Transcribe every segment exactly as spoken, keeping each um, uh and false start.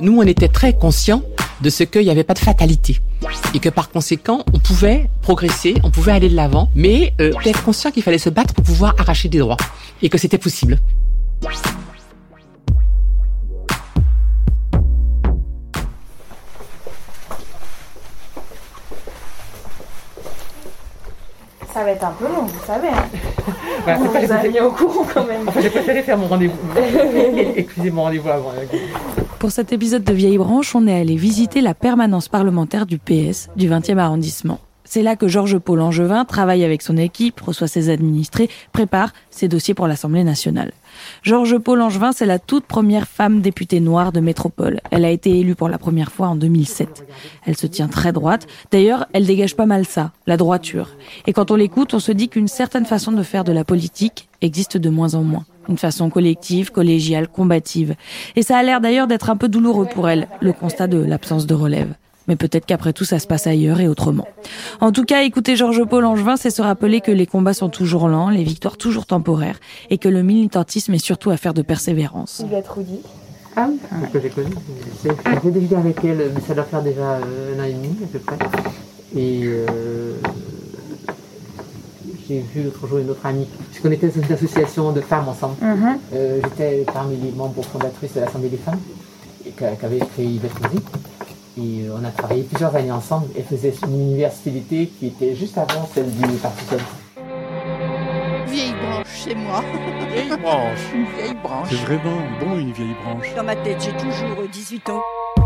Nous, on était très conscients de ce qu'il n'y avait pas de fatalité et que par conséquent, on pouvait progresser, on pouvait aller de l'avant, mais euh, être conscient qu'il fallait se battre pour pouvoir arracher des droits et que c'était possible. Ça va être un peu long, vous savez. Hein. Voilà, vous vous avez mis au courant quand même. Enfin, j'ai préféré faire mon rendez-vous. Excusez mon rendez-vous avant. Pour cet épisode de Vieille Branche, on est allé visiter la permanence parlementaire du P S du vingtième arrondissement. C'est là que Georges-Paul Langevin travaille avec son équipe, reçoit ses administrés, prépare ses dossiers pour l'Assemblée nationale. Georges-Paul Langevin, c'est la toute première femme députée noire de métropole. Elle a été élue pour la première fois en deux mille sept. Elle se tient très droite. D'ailleurs, elle dégage pas mal ça, la droiture. Et quand on l'écoute, on se dit qu'une certaine façon de faire de la politique existe de moins en moins. Une façon collective, collégiale, combative. Et ça a l'air d'ailleurs d'être un peu douloureux pour elle, le constat de l'absence de relève. Mais peut-être qu'après tout, ça se passe ailleurs et autrement. En tout cas, écouter Georges-Paul Langevin, c'est se rappeler que les combats sont toujours lents, les victoires toujours temporaires, et que le militantisme est surtout affaire de persévérance. Il va être Rudy. Ah oui, que j'ai connu. J'ai déjà avec elle, mais ça doit faire déjà un an et demi à peu près. Et euh, j'ai vu l'autre jour une autre amie. Je connaissais une association de femmes ensemble. Mm-hmm. Euh, j'étais parmi les membres fondatrices de l'Assemblée des femmes, qu'avait créé Yvette Roudy. Et on a travaillé plusieurs années ensemble et faisait une université d'été qui était juste avant celle du Parti socialiste. Vieille branche, c'est moi. Vieille branche. Une vieille branche. C'est vraiment bon, une vieille branche. Dans ma tête, j'ai toujours dix-huit ans.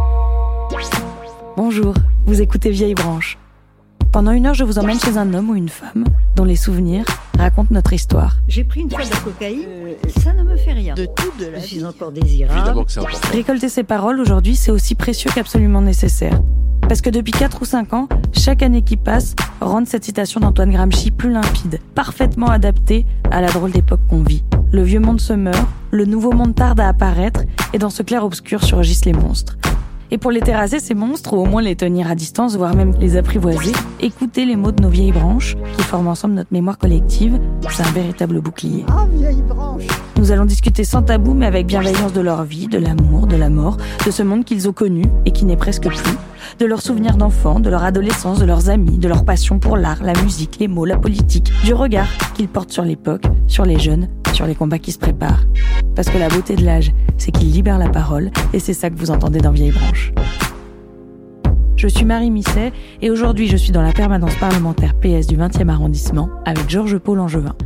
Bonjour, vous écoutez Vieille Branche. Pendant une heure, je vous emmène chez un homme ou une femme dont les souvenirs racontent notre histoire. J'ai pris une fois de la cocaïne, euh, ça ne me fait rien. De tout de la Je suis vie. encore désirable. Évidemment que c'est important. Récolter ces paroles aujourd'hui, c'est aussi précieux qu'absolument nécessaire. Parce que depuis quatre ou cinq ans, chaque année qui passe rend cette citation d'Antoine Gramsci plus limpide, parfaitement adaptée à la drôle d'époque qu'on vit. Le vieux monde se meurt, le nouveau monde tarde à apparaître, et dans ce clair-obscur surgissent les monstres. Et pour les terrasser, ces monstres, ou au moins les tenir à distance, voire même les apprivoiser, écoutez les mots de nos vieilles branches, qui forment ensemble notre mémoire collective, c'est un véritable bouclier. Ah, vieille branche. Nous allons discuter sans tabou, mais avec bienveillance de leur vie, de l'amour, de la mort, de ce monde qu'ils ont connu et qui n'est presque plus, de leurs souvenirs d'enfants, de leur adolescence, de leurs amis, de leur passion pour l'art, la musique, les mots, la politique, du regard qu'ils portent sur l'époque, sur les jeunes, sur les combats qui se préparent. Parce que la beauté de l'âge, c'est qu'il libère la parole, et c'est ça que vous entendez dans Vieille Branche. Je suis Marie Misset, et aujourd'hui je suis dans la permanence parlementaire P S du vingtième arrondissement avec Georges-Paul Langevin.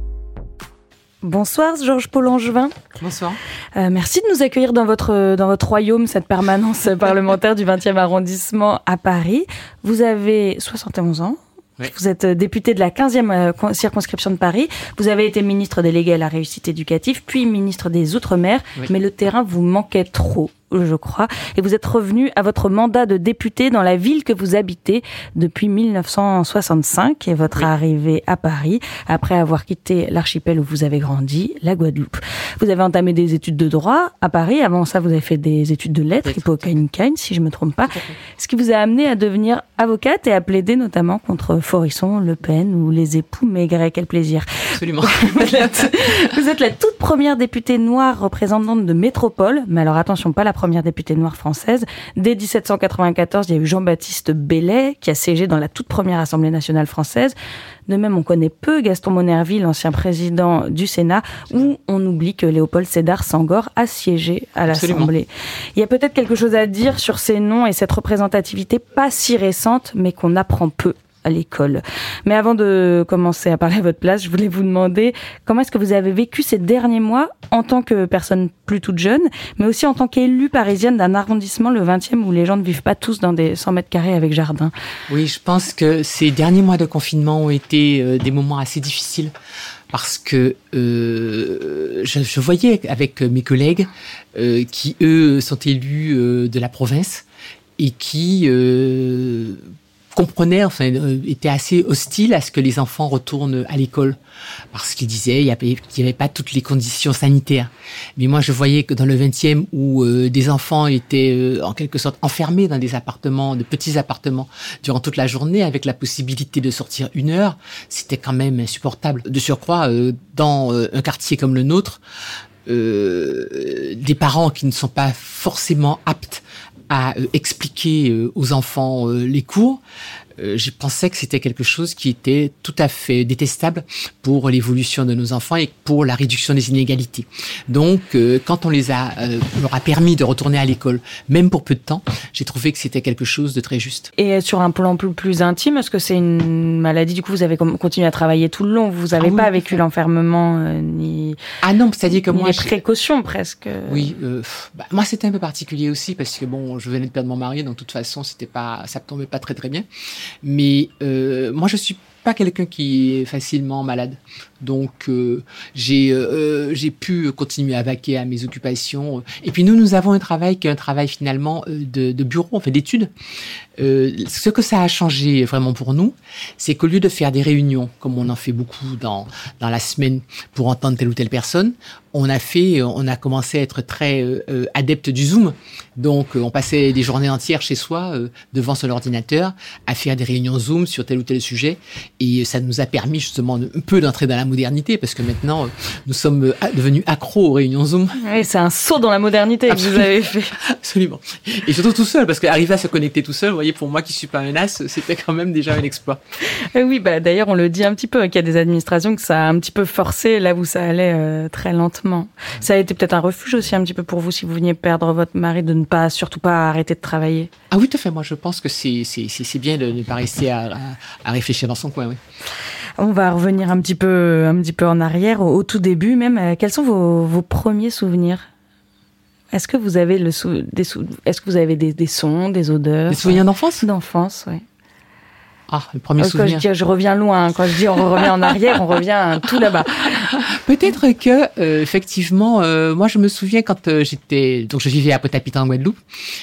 Bonsoir Georges-Paul Langevin. Bonsoir. Euh, merci de nous accueillir dans votre, dans votre royaume, cette permanence parlementaire du vingtième arrondissement à Paris. Vous avez soixante et onze ans. Oui. Vous êtes député de la quinzième circonscription de Paris. Vous avez été ministre délégué à la réussite éducative, puis ministre des Outre-mer. Oui. Mais le terrain vous manquait trop, je crois. Et vous êtes revenu à votre mandat de député dans la ville que vous habitez depuis mille neuf cent soixante-cinq et votre oui. arrivée à Paris après avoir quitté l'archipel où vous avez grandi, la Guadeloupe. Vous avez entamé des études de droit à Paris. Avant ça, vous avez fait des études de lettres, Hippocagne-Cagne, si je me trompe pas. Ce qui vous a amené à devenir avocate et à plaider notamment contre Forisson, Le Pen ou les époux Maigret. Quel plaisir. Absolument. Vous êtes, vous êtes la toute première députée noire représentante de métropole. Mais alors attention, pas la première députée noire française. Dès dix-sept cent quatre-vingt-quatorze, il y a eu Jean-Baptiste Bellay qui a siégé dans la toute première Assemblée nationale française. De même, on connaît peu Gaston Monnerville, ancien président du Sénat, où on oublie que Léopold Sédar Senghor a siégé à l'Assemblée. Absolument. Il y a peut-être quelque chose à dire sur ces noms et cette représentativité pas si récente, mais qu'on apprend peu à l'école. Mais avant de commencer à parler à votre place, je voulais vous demander comment est-ce que vous avez vécu ces derniers mois en tant que personne plus toute jeune, mais aussi en tant qu'élue parisienne d'un arrondissement, le vingtième, où les gens ne vivent pas tous dans des cent mètres carrés avec jardin. Oui, je pense que ces derniers mois de confinement ont été euh, des moments assez difficiles parce que euh, je, je voyais avec mes collègues euh, qui, eux, sont élus euh, de la province et qui... Euh, comprenait, enfin, euh, était assez hostile à ce que les enfants retournent à l'école parce qu'ils disaient qu'il n'y avait pas toutes les conditions sanitaires. Mais moi, je voyais que dans le vingtième, où euh, des enfants étaient euh, en quelque sorte enfermés dans des appartements, de petits appartements, durant toute la journée, avec la possibilité de sortir une heure, c'était quand même insupportable. De surcroît, euh, dans euh, un quartier comme le nôtre, euh, des parents qui ne sont pas forcément aptes à euh, expliquer euh, aux enfants euh, les cours, euh, je pensais que c'était quelque chose qui était tout à fait détestable pour l'évolution de nos enfants et pour la réduction des inégalités. Donc, euh, quand on les a, euh, on leur a permis de retourner à l'école, même pour peu de temps, j'ai trouvé que c'était quelque chose de très juste. Et sur un plan plus, plus intime, est-ce que c'est une maladie, du coup, vous avez continué à travailler tout le long, vous n'avez ah, pas oui, vécu l'enfermement, euh, ni... Ah non, c'est-à-dire que ni moi... les précautions, presque. Oui, euh, bah, moi, c'était un peu particulier aussi, parce que bon, je venais de perdre mon mari, donc de toute façon, c'était pas, ça ne tombait pas très très bien. Mais euh, moi, je suis pas quelqu'un qui est facilement malade. Donc, euh, j'ai euh, j'ai pu continuer à vaquer à mes occupations. Et puis, nous, nous avons un travail qui est un travail finalement de, de bureau, en fait, d'études. Euh, ce que ça a changé vraiment pour nous, c'est qu'au lieu de faire des réunions, comme on en fait beaucoup dans, dans la semaine pour entendre telle ou telle personne, on a fait, on a commencé à être très euh, adepte du Zoom. Donc, euh, on passait des journées entières chez soi, euh, devant son ordinateur, à faire des réunions Zoom sur tel ou tel sujet. Et ça nous a permis justement un peu d'entrer dans la modernité, parce que maintenant, euh, nous sommes euh, devenus accros aux réunions Zoom. Oui, c'est un saut dans la modernité Absolument. Que vous avez fait. Absolument. Et surtout tout seul, parce qu'arriver à se connecter tout seul, vous voyez, pour moi qui suis pas un as, c'était quand même déjà un exploit. Oui, bah d'ailleurs, on le dit un petit peu, qu'il y a des administrations que ça a un petit peu forcé là où ça allait euh, très lentement. Ça a été peut-être un refuge aussi un petit peu pour vous, si vous veniez perdre votre mari, de ne pas, surtout pas arrêter de travailler. Ah oui, tout à fait. Moi, je pense que c'est, c'est, c'est, c'est bien de ne pas rester à, à, à réfléchir dans son coin, oui. On va revenir un petit peu, un petit peu en arrière, au, au tout début même. Quels sont vos, vos premiers souvenirs ? Est-ce que vous avez le sou, des sou, est-ce que vous avez des, des sons, des odeurs ? Des souvenirs d'enfance ? D'enfance, oui. Ah, le premier Quand souvenir. Je dis, je reviens loin. Quand je dis on revient en arrière, on revient tout là-bas. Peut-être que, euh, effectivement, euh, moi je me souviens quand euh, j'étais, donc je vivais à Pointe-à-Pitre en Guadeloupe,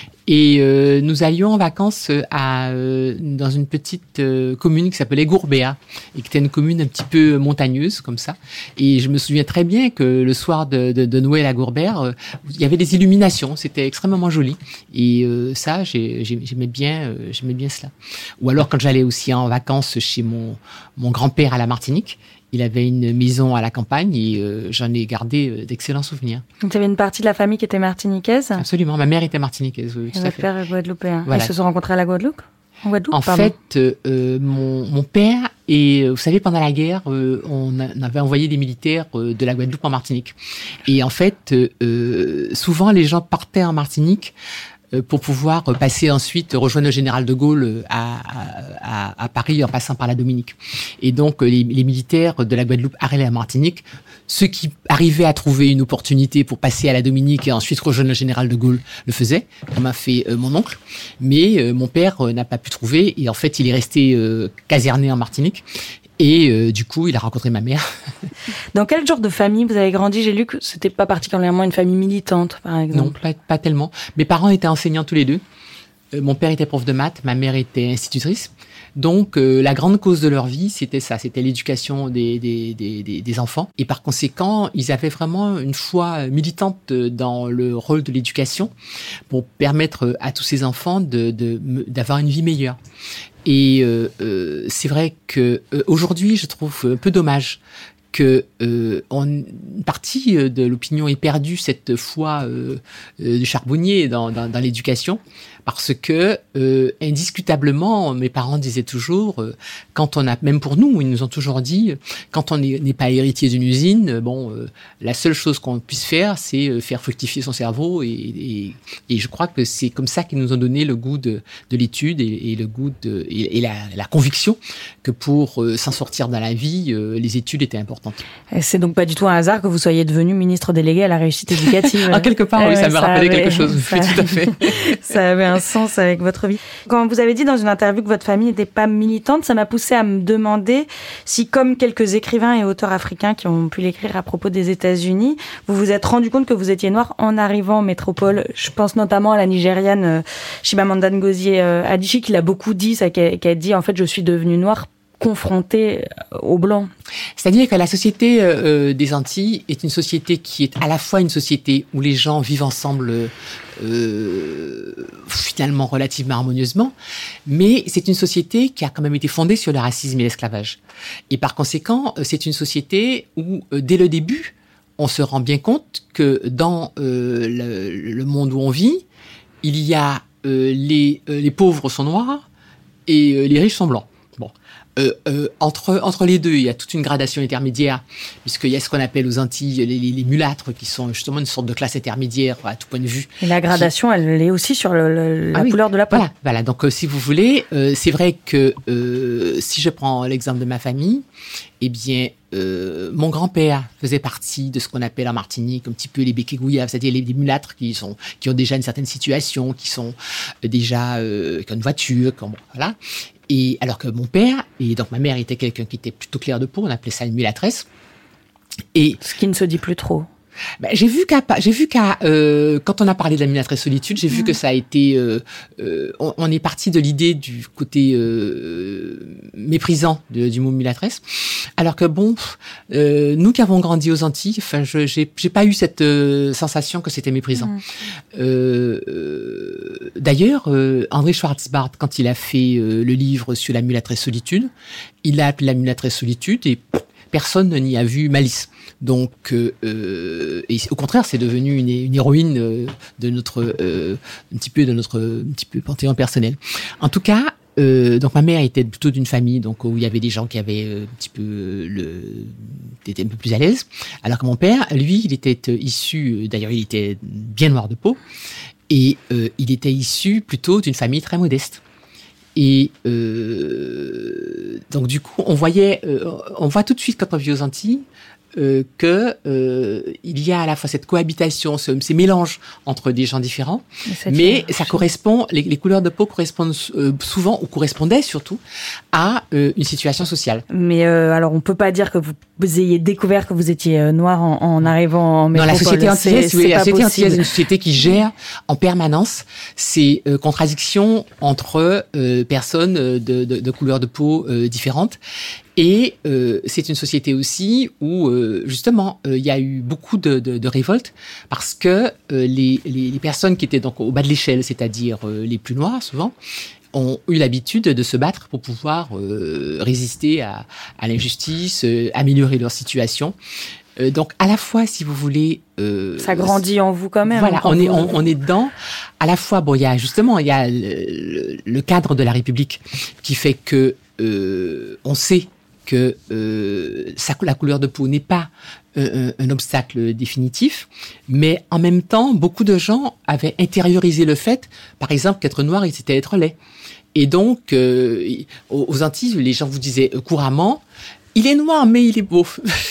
et euh, nous allions en vacances à euh, dans une petite euh, commune qui s'appelait Gourbéa, et qui était une commune un petit peu montagneuse comme ça. Et je me souviens très bien que le soir de, de, de Noël à Gourbéa, euh, il y avait des illuminations, c'était extrêmement joli. Et euh, ça, j'ai, j'aimais bien, euh, j'aimais bien cela. Ou alors quand j'allais aussi en vacances chez mon mon grand-père à la Martinique. Il avait une maison à la campagne et euh, j'en ai gardé euh, d'excellents souvenirs. Donc, il y avait une partie de la famille qui était martiniquaise ? Absolument. Ma mère était martiniquaise, oui, tout à fait. Votre père est guadeloupéen. Voilà. Ils se sont rencontrés à la Guadeloupe ? En Guadeloupe, En pardon. fait, euh, mon, mon père, et vous savez, pendant la guerre, euh, on, a, on avait envoyé des militaires euh, de la Guadeloupe en Martinique. Et en fait, euh, souvent, les gens partaient en Martinique pour pouvoir passer ensuite, rejoindre le général de Gaulle à, à, à Paris en passant par la Dominique. Et donc, les, les militaires de la Guadeloupe arrivaient à Martinique. Ceux qui arrivaient à trouver une opportunité pour passer à la Dominique et ensuite rejoindre le général de Gaulle le faisaient, comme a fait euh, mon oncle. Mais euh, mon père euh, n'a pas pu trouver et en fait, il est resté euh, caserné en Martinique. Et euh, du coup, il a rencontré ma mère. Dans quel genre de famille vous avez grandi ? J'ai lu que c'était pas particulièrement une famille militante, par exemple. Non, pas, pas tellement. Mes parents étaient enseignants tous les deux. Euh, mon père était prof de maths, ma mère était institutrice. Donc, euh, la grande cause de leur vie, c'était ça, c'était l'éducation des, des, des, des, des enfants. Et par conséquent, ils avaient vraiment une foi militante dans le rôle de l'éducation pour permettre à tous ces enfants de, de, d'avoir une vie meilleure. Et euh, euh, c'est vrai que euh, aujourd'hui, je trouve un peu dommage que euh, on, une partie de l'opinion ait perdu cette foi euh, euh, du charbonnier dans, dans, dans l'éducation, parce que euh, indiscutablement, mes parents disaient toujours, euh, quand on a, même pour nous, ils nous ont toujours dit, quand on n'est pas héritier d'une usine, bon, euh, la seule chose qu'on puisse faire, c'est faire fructifier son cerveau, et, et, et je crois que c'est comme ça qu'ils nous ont donné le goût de, de l'étude et, et le goût de, et, et la, la conviction que pour euh, s'en sortir dans la vie, euh, les études étaient importantes. C'est donc pas du tout un hasard que vous soyez devenu ministre délégué à la réussite éducative. En quelque part, oui, ça m'a rappelé avait, quelque chose. Ça, oui, tout à fait. Ça avait un sens avec votre vie. Quand vous avez dit dans une interview que votre famille n'était pas militante, ça m'a poussé à me demander si, comme quelques écrivains et auteurs africains qui ont pu l'écrire à propos des États-Unis, vous vous êtes rendu compte que vous étiez noir en arrivant en métropole. Je pense notamment à la Nigériane Chimamanda Ngozi Adichie, qui l'a beaucoup dit, ça, qui a, qui a dit en fait je suis devenue noire confronté aux Blancs. C'est-à-dire que la société euh, des Antilles est une société qui est à la fois une société où les gens vivent ensemble euh, finalement relativement harmonieusement, mais c'est une société qui a quand même été fondée sur le racisme et l'esclavage. Et par conséquent, c'est une société où, euh, dès le début, on se rend bien compte que dans euh, le, le monde où on vit, il y a euh, les, euh, les pauvres sont noirs et euh, les riches sont blancs. Bon. Euh, euh, entre, entre les deux, il y a toute une gradation intermédiaire, puisqu'il y a ce qu'on appelle aux Antilles les, les, les mulâtres, qui sont justement une sorte de classe intermédiaire à tout point de vue. Et la gradation, qui... elle est aussi sur le, le, la ah oui. couleur de la peau. Voilà, voilà. Donc, euh, si vous voulez, euh, c'est vrai que euh, si je prends l'exemple de ma famille, eh bien, euh, mon grand-père faisait partie de ce qu'on appelle en Martinique un petit peu les békégouillas, c'est-à-dire les, les mulâtres qui, sont, qui ont déjà une certaine situation, qui sont déjà euh, qui ont une voiture, qui ont, voilà. Et alors que mon père, et donc ma mère était quelqu'un qui était plutôt clair de peau, on appelait ça une mulâtresse. Et ce qui ne se dit plus trop. Ben, j'ai vu qu'à, j'ai vu qu'à euh, quand on a parlé de la mulâtresse solitude, j'ai mmh. vu que ça a été, euh, euh, on, on est parti de l'idée du côté euh, méprisant de, du mot mulâtresse, alors que bon, euh, nous qui avons grandi aux Antilles, enfin, je, j'ai, j'ai pas eu cette euh, sensation que c'était méprisant. Mmh. Euh, euh, d'ailleurs, euh, André Schwartzbart, quand il a fait euh, le livre sur la mulâtresse solitude, il l'a appelé la mulâtresse solitude et personne n'y a vu malice. Donc, euh, euh, et au contraire, c'est devenu une, une héroïne euh, de notre, euh, un petit peu de notre, un petit peu panthéon personnel. En tout cas, euh, donc ma mère était plutôt d'une famille donc où il y avait des gens qui avaient euh, un petit peu le, étaient un peu plus à l'aise, alors que mon père, lui, il était issu, d'ailleurs, il était bien noir de peau, et euh, il était issu plutôt d'une famille très modeste. Et euh, donc du coup, on voyait, euh, on voit tout de suite quand on vit aux Antilles euh, que euh, il y a à la fois cette cohabitation, ce, ces mélanges entre des gens différents, mais ça correspond, les, les couleurs de peau correspondent euh, souvent ou correspondaient surtout à euh, une situation sociale. Mais euh, alors, on peut pas dire que vous, vous ayez découvert que vous étiez euh, noir en, en arrivant en métropole. Non, la société antillaise, c'est, oui, c'est la société antillaise est une possible. société qui gère en permanence ces euh, contradictions entre euh, personnes de, de, de couleurs de peau euh, différentes. Et euh, c'est une société aussi où, euh, justement, il euh, y a eu beaucoup de, de, de révoltes parce que euh, les, les, les personnes qui étaient donc au bas de l'échelle, c'est-à-dire euh, les plus noirs souvent, ont eu l'habitude de se battre pour pouvoir euh, résister à, à l'injustice, euh, améliorer leur situation. Euh, donc, à la fois, si vous voulez... Euh, ça grandit en vous quand même. Voilà, on est, on, on est dedans. À la fois, bon, il y a justement, il y a le, le cadre de la République qui fait que euh, on sait que euh, ça, la couleur de peau n'est pas euh, un, un obstacle définitif, mais en même temps, beaucoup de gens avaient intériorisé le fait, par exemple, qu'être noir, c'était être laid. Et donc, euh, aux, aux Antilles, les gens vous disaient euh, couramment, il est noir, mais il est beau.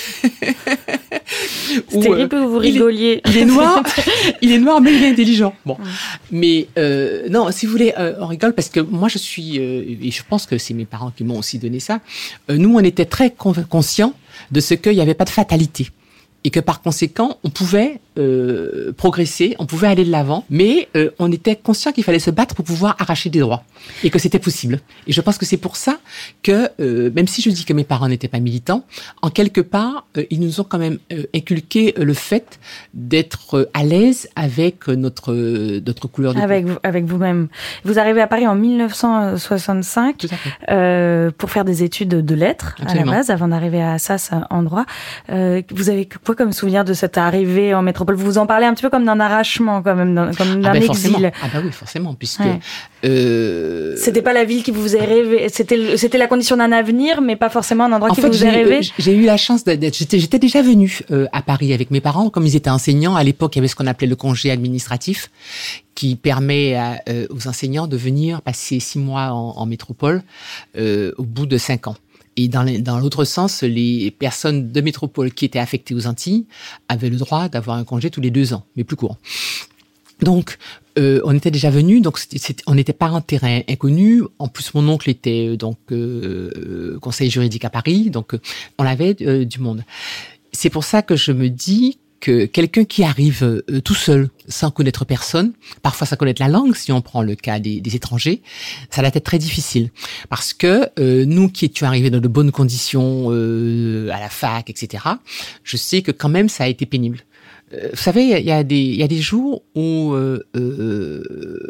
C'est Ou, terrible euh, que vous rigoliez. Il est, il est noir, il est noir, mais il est intelligent. Bon, mmh. mais euh, non, si vous voulez, euh, on rigole parce que moi je suis, euh, et je pense que c'est mes parents qui m'ont aussi donné ça. Euh, nous, on était très con- conscients de ce qu'il n'y avait pas de fatalité et que par conséquent, on pouvait euh, progresser, on pouvait aller de l'avant, mais euh, on était conscient qu'il fallait se battre pour pouvoir arracher des droits et que c'était possible. Et je pense que c'est pour ça que, euh, même si je dis que mes parents n'étaient pas militants, en quelque part, euh, ils nous ont quand même euh, inculqué euh, le fait d'être euh, à l'aise avec euh, notre euh, notre couleur de peau. Avec vous, avec vous-même. Vous arrivez à Paris en dix-neuf cent soixante-cinq Tout à fait. Euh, pour faire des études de lettres. Absolument. À la base, avant d'arriver à Assas en droit. Euh, vous avez quoi comme souvenir de cette arrivée en métropole? Vous vous en parlez un petit peu comme d'un arrachement, quand même, d'un, comme d'un ah ben exil. Forcément. Ah bah oui, forcément, puisque ouais. euh... c'était pas la ville qui vous faisait rêver. C'était c'était la condition d'un avenir, mais pas forcément un endroit en qui fait, vous faisait rêver. Euh, j'ai eu la chance d'être. J'étais, j'étais déjà venue euh, à Paris avec mes parents, comme ils étaient enseignants. À l'époque, il y avait ce qu'on appelait le congé administratif, qui permet à, euh, aux enseignants de venir passer six mois en, en métropole euh, au bout de cinq ans. Et dans, les, dans l'autre sens, les personnes de métropole qui étaient affectées aux Antilles avaient le droit d'avoir un congé tous les deux ans, mais plus court. Donc, euh, on était déjà venus, donc c'était, c'était, on n'était pas en terrain inconnu. En plus, mon oncle était donc euh, conseiller juridique à Paris, donc euh, on avait euh, du monde. C'est pour ça que je me dis que quelqu'un qui arrive euh, tout seul, sans connaître personne, parfois sans connaître la langue, si on prend le cas des, des étrangers, ça va être très difficile. Parce que euh, nous qui étions arrivés dans de bonnes conditions euh, à la fac, et cetera, je sais que quand même ça a été pénible. Euh, vous savez, il y a des il y a des jours où euh, euh,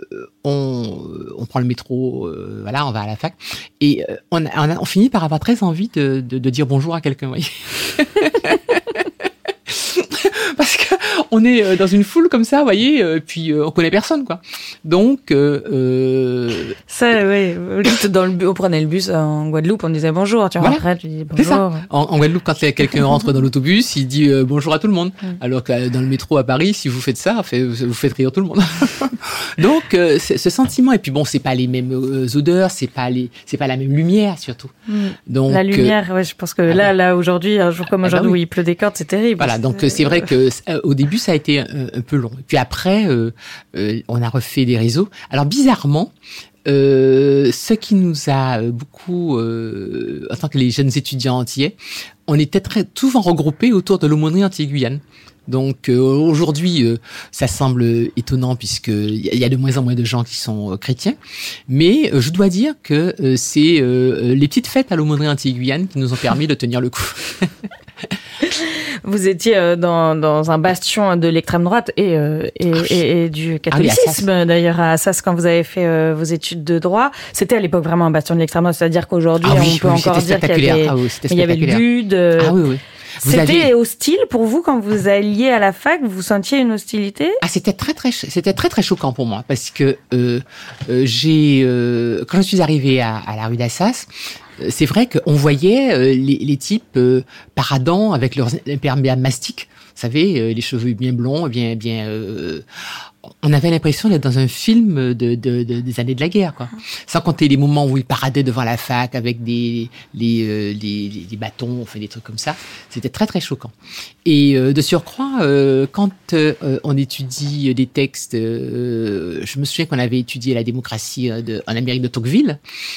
on on prend le métro, euh, voilà, on va à la fac et euh, on, a, on, a, on finit par avoir très envie de de, de dire bonjour à quelqu'un. Oui. parce que on est dans une foule comme ça, vous voyez, euh, puis euh, on connaît personne, quoi. Donc, euh, euh, ça, oui. Dans le, on prenait le bus en Guadeloupe, on disait bonjour. Tu voilà. rentrais, tu dis bonjour. C'est ça. En, en Guadeloupe, quand quelqu'un rentre dans l'autobus, il dit euh, bonjour à tout le monde. Mm. Alors que dans le métro à Paris, si vous faites ça, fait, vous faites rire tout le monde. Donc, euh, ce sentiment. Et puis bon, c'est pas les mêmes euh, odeurs, c'est pas les, c'est pas la même lumière surtout. Mm. Donc la lumière, euh, ouais, je pense que ah là, ben, là aujourd'hui, un jour comme aujourd'hui ah ben oui. où il pleut des cordes, c'est terrible. Voilà. Donc c'est, c'est vrai que euh, au début, ça a été un, un peu long. Et puis après, euh, euh, on a refait des réseaux. Alors bizarrement. Euh, ce qui nous a beaucoup, euh, en tant que les jeunes étudiants antillais, on était très souvent regroupés autour de l'aumônerie Antilles-Guyane. Donc euh, aujourd'hui, euh, ça semble étonnant puisque il y a de moins en moins de gens qui sont euh, chrétiens, mais euh, je dois dire que euh, c'est euh, les petites fêtes à l'aumônerie Antilles-Guyane qui nous ont permis de tenir le coup. Vous étiez euh, dans, dans un bastion de l'extrême droite et, euh, et, ah oui. et, et du catholicisme, ah oui, d'ailleurs, à Assas, quand vous avez fait euh, vos études de droit. C'était à l'époque vraiment un bastion de l'extrême droite, c'est-à-dire qu'aujourd'hui, ah oui, on peut oui, encore dire qu'il y avait, ah oui, il y avait le but. Euh, ah oui, oui. Vous c'était aviez... hostile pour vous quand vous alliez à la fac, vous sentiez une hostilité? Ah, c'était très très, c'était très très choquant pour moi parce que euh, euh, j'ai, euh, quand je suis arrivée à, à la rue d'Assas, c'est vrai qu'on voyait euh, les, les types euh, paradant avec leurs imperméables mastiques, vous savez, euh, les cheveux bien blonds, bien bien. Euh, on avait l'impression d'être dans un film de, de, de des années de la guerre, quoi. Sans compter les moments où ils paradaient devant la fac avec des les euh, les, les bâtons, enfin des trucs comme ça. C'était très très choquant. Et euh, de surcroît, euh, quand euh, on étudie des textes, euh, je me souviens qu'on avait étudié la démocratie euh, de, en Amérique de Tocqueville.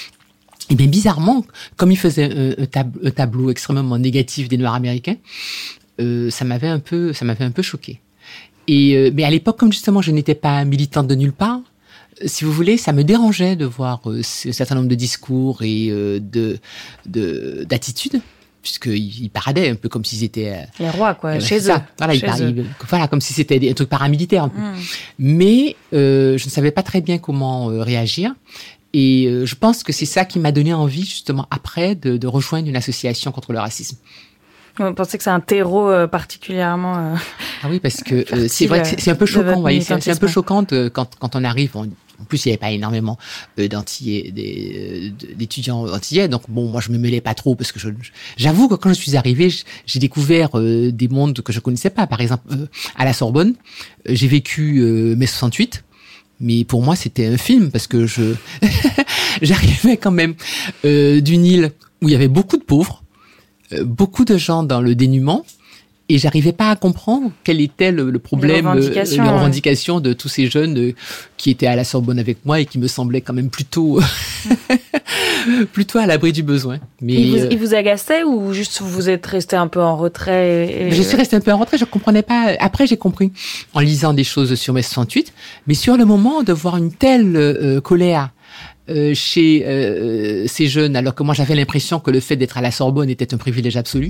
Et bien bizarrement, comme il faisait un, un, tab- un tableau extrêmement négatif des Noirs américains, euh, ça m'avait un peu, ça m'avait un peu choqué. Et euh, mais à l'époque, comme justement je n'étais pas militante de nulle part, si vous voulez, ça me dérangeait de voir euh, un certain nombre de discours et euh, de, de d'attitudes, puisqu'ils ils paradaient un peu comme s'ils étaient euh, les rois, quoi, euh, chez eux. Ça. Voilà, chez ils eux. Ils, voilà, comme si c'était des, un truc paramilitaire un peu. Mm. Mais euh, je ne savais pas très bien comment euh, réagir. Et euh, je pense que c'est ça qui m'a donné envie, justement, après, de, de rejoindre une association contre le racisme. Vous pensez que c'est un terreau euh, particulièrement euh, Ah oui, parce que euh, c'est vrai que c'est, c'est un peu choquant, vous voyez, c'est, c'est un peu choquant de, quand, quand on arrive. On, en plus, il n'y avait pas énormément euh, d'antillais, des, d'étudiants antillais, donc bon, moi je me mêlais pas trop parce que je, j'avoue que quand je suis arrivée, j'ai découvert euh, des mondes que je connaissais pas. Par exemple, euh, à la Sorbonne, euh, j'ai vécu euh, mai soixante-huit. Mais pour moi, c'était un film parce que je j'arrivais quand même euh, d'une île où il y avait beaucoup de pauvres, euh, beaucoup de gens dans le dénuement, et j'arrivais pas à comprendre quel était le, le problème, les revendications, euh, les ouais. revendications de tous ces jeunes euh, qui étaient à la Sorbonne avec moi et qui me semblaient quand même plutôt plutôt à l'abri du besoin. Mais il vous, euh, il vous agaçait ou juste vous êtes resté un peu en retrait et... Je suis resté un peu en retrait, je comprenais pas. Après, j'ai compris en lisant des choses sur mai soixante-huit, mais sur le moment de voir une telle euh, colère euh, chez euh, ces jeunes, alors que moi j'avais l'impression que le fait d'être à la Sorbonne était un privilège absolu.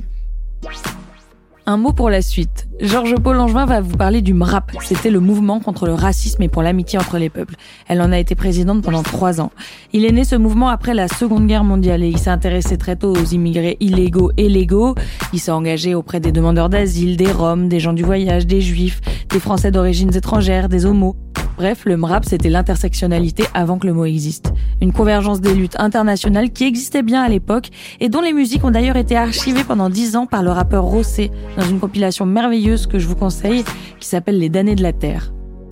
Un mot pour la suite. Georges-Paul Langevin va vous parler du M R A P. C'était le mouvement contre le racisme et pour l'amitié entre les peuples. Elle en a été présidente pendant trois ans. Il est né ce mouvement après la Seconde Guerre mondiale et il s'est intéressé très tôt aux immigrés illégaux et légaux. Il s'est engagé auprès des demandeurs d'asile, des Roms, des gens du voyage, des Juifs, des Français d'origines étrangères, des homos. Bref, le M R A P, c'était l'intersectionnalité avant que le mot existe. Une convergence des luttes internationales qui existait bien à l'époque et dont les musiques ont d'ailleurs été archivées pendant dix ans par le rappeur Rossé dans une compilation merveilleuse que je vous conseille qui s'appelle Les damnés de la terre.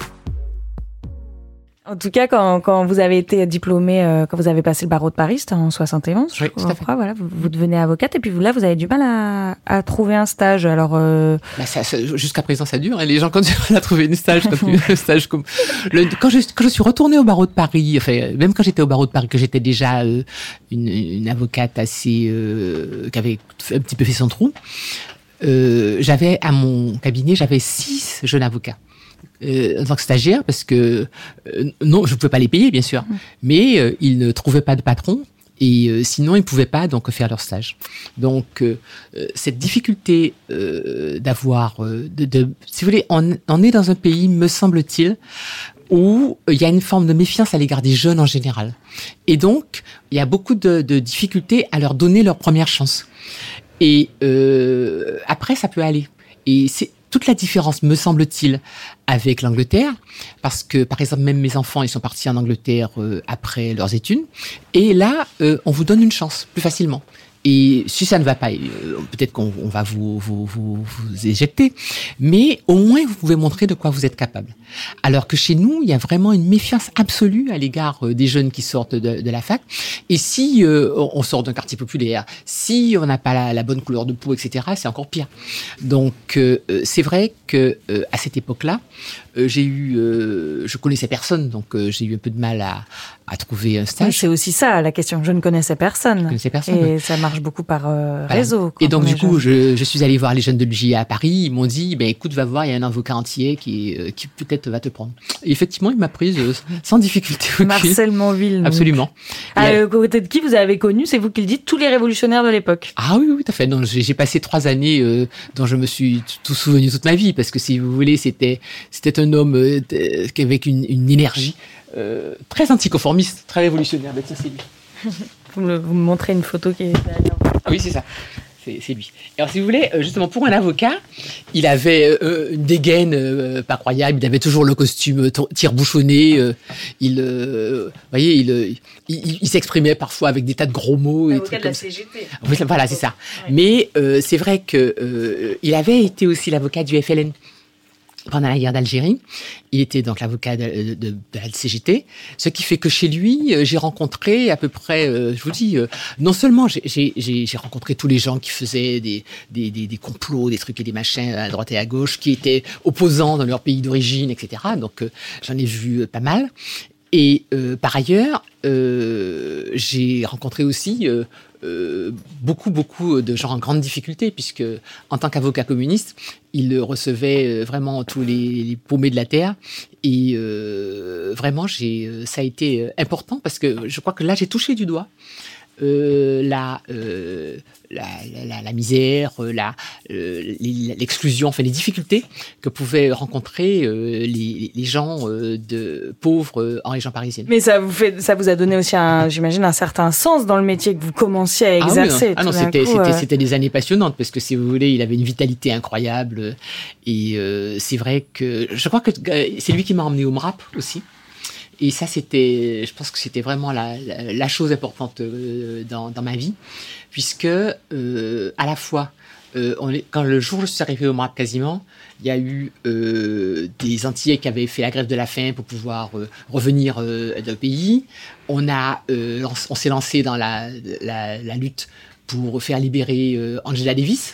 En tout cas, quand, quand vous avez été diplômée, euh, quand vous avez passé le barreau de Paris, c'était en soixante et onze, oui, je crois, voilà, vous, vous devenez avocate et puis vous, là, vous avez du mal à, à trouver un stage. Alors, euh... bah ça, ça, jusqu'à présent, ça dure. Hein. Les gens quand du mal à trouver un stage, un stage comme le, quand je quand je suis retournée au barreau de Paris, enfin même quand j'étais au barreau de Paris, que j'étais déjà euh, une, une avocate assez euh, qui avait un petit peu fait son trou. Euh, j'avais à mon cabinet, j'avais six jeunes avocats. Euh, en tant que stagiaire, parce que euh, non, je ne pouvais pas les payer, bien sûr, mmh. mais euh, ils ne trouvaient pas de patron et euh, sinon ils ne pouvaient pas donc faire leur stage. Donc euh, cette difficulté euh, d'avoir, euh, de, de, si vous voulez, on, on est dans un pays, me semble-t-il, où il y a une forme de méfiance à l'égard des jeunes en général, et donc il y a beaucoup de, de difficultés à leur donner leur première chance. Et euh, après, ça peut aller. Et c'est toute la différence, me semble-t-il, avec l'Angleterre, parce que, par exemple, même mes enfants, ils sont partis en Angleterre euh, après leurs études, et là, euh, on vous donne une chance plus facilement. Et si ça ne va pas, euh, peut-être qu'on on va vous, vous, vous, vous éjecter, mais au moins vous pouvez montrer de quoi vous êtes capable. Alors que chez nous, il y a vraiment une méfiance absolue à l'égard euh, des jeunes qui sortent de, de la fac. Et si euh, on sort d'un quartier populaire, si on n'a pas la, la bonne couleur de peau, et cetera, c'est encore pire. Donc euh, c'est vrai que euh, à cette époque-là, euh, j'ai eu, euh, je connaissais personne, donc euh, j'ai eu un peu de mal à, à trouver un stage. Oui, c'est aussi ça la question. Je ne connaissais personne. Je connaissais personne. Et oui. ça marche beaucoup par euh, Voilà. réseau. Et donc, on du est coup, jeune. je, je suis allé voir les jeunes de l'U J A à Paris. Ils m'ont dit, ben, écoute, va voir, il y a un avocat entier qui, euh, qui peut-être va te prendre. Et effectivement, il m'a prise euh, sans difficulté aucune. Marcel Monville. donc. Absolument. À Et, euh, côté de qui vous avez connu, c'est vous qui le dites, tous les révolutionnaires de l'époque. Ah oui, oui, tout à fait. Non, j'ai, j'ai passé trois années euh, dont je me suis t- tout souvenu toute ma vie, parce que si vous voulez, c'était, c'était un homme euh, t- avec une, une énergie euh, très anticonformiste, très révolutionnaire. Ben, tiens, c'est lui. Vous me, vous me montrez une photo qui est derrière. Ah oui, c'est ça. C'est, c'est lui. Et alors, si vous voulez, euh, justement, pour un avocat, il avait euh, une dégaine euh, pas croyable. Il avait toujours le costume t- tire-bouchonné. Euh, il, euh, vous voyez, il, euh, il, il, il s'exprimait parfois avec des tas de gros mots. Et trucs comme ça. C G T. Oui, voilà, c'est ça. Ouais. Mais euh, c'est vrai que euh, il avait été aussi l'avocat du F L N. Pendant la guerre d'Algérie, il était donc l'avocat de, de, de la C G T, ce qui fait que chez lui, euh, j'ai rencontré à peu près, euh, je vous dis, euh, non seulement j'ai, j'ai, j'ai, j'ai rencontré tous les gens qui faisaient des, des, des, des complots, des trucs et des machins à droite et à gauche, qui étaient opposants dans leur pays d'origine, et cetera. Donc euh, j'en ai vu euh, pas mal. Et euh, par ailleurs, euh, j'ai rencontré aussi euh, euh, beaucoup, beaucoup de gens en grande difficulté, puisque en tant qu'avocat communiste, il recevait vraiment tous les, les paumés de la terre. Et euh, vraiment, j'ai, ça a été important, parce que je crois que là, j'ai touché du doigt Euh, la, euh, la, la, la misère, la, euh, l'exclusion, enfin les difficultés que pouvaient rencontrer euh, les, les gens euh, de pauvres euh, en région parisienne. Mais ça vous fait, ça vous a donné aussi, un, j'imagine, un certain sens dans le métier que vous commenciez à exercer. Ah oui, non, ah non c'était, coup, c'était, euh... c'était des années passionnantes, parce que si vous voulez, il avait une vitalité incroyable. Et euh, c'est vrai que je crois que c'est lui qui m'a emmené au M R A P aussi. Et ça, c'était, je pense que c'était vraiment la, la, la chose importante euh, dans, dans ma vie, puisque euh, à la fois, euh, on est, quand le jour où je suis arrivé au M R A P quasiment, il y a eu euh, des Antillais qui avaient fait la grève de la faim pour pouvoir euh, revenir euh, d'un pays. On a, euh, on, on s'est lancé dans la, la, la lutte pour faire libérer euh, Angela Davis.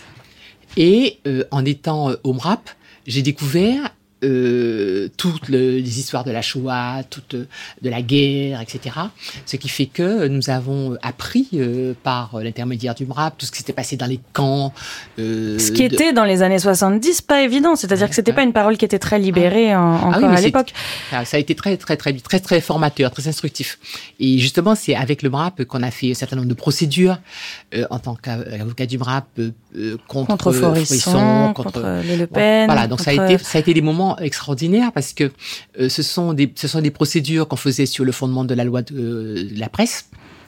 Et euh, en étant au M R A P, j'ai découvert Euh, toutes le, les histoires de la Shoah, toute de la guerre, et cetera. Ce qui fait que nous avons appris euh, par l'intermédiaire du M R A P tout ce qui s'était passé dans les camps. Euh, ce qui de... était dans les années soixante-dix pas évident, c'est-à-dire ouais, que c'était ouais. pas une parole qui était très libérée en, encore ah oui, à l'époque. Ça a été très très très très très formateur, très instructif. Et justement, c'est avec le M R A P qu'on a fait un certain nombre de procédures euh, en tant qu'avocat du M R A P euh, contre, contre Florisson, contre, contre les Le Pen. Voilà, donc contre... ça a été ça a été des moments extraordinaire, parce que euh, ce sont des ce sont des procédures qu'on faisait sur le fondement de la loi de, euh, de la presse,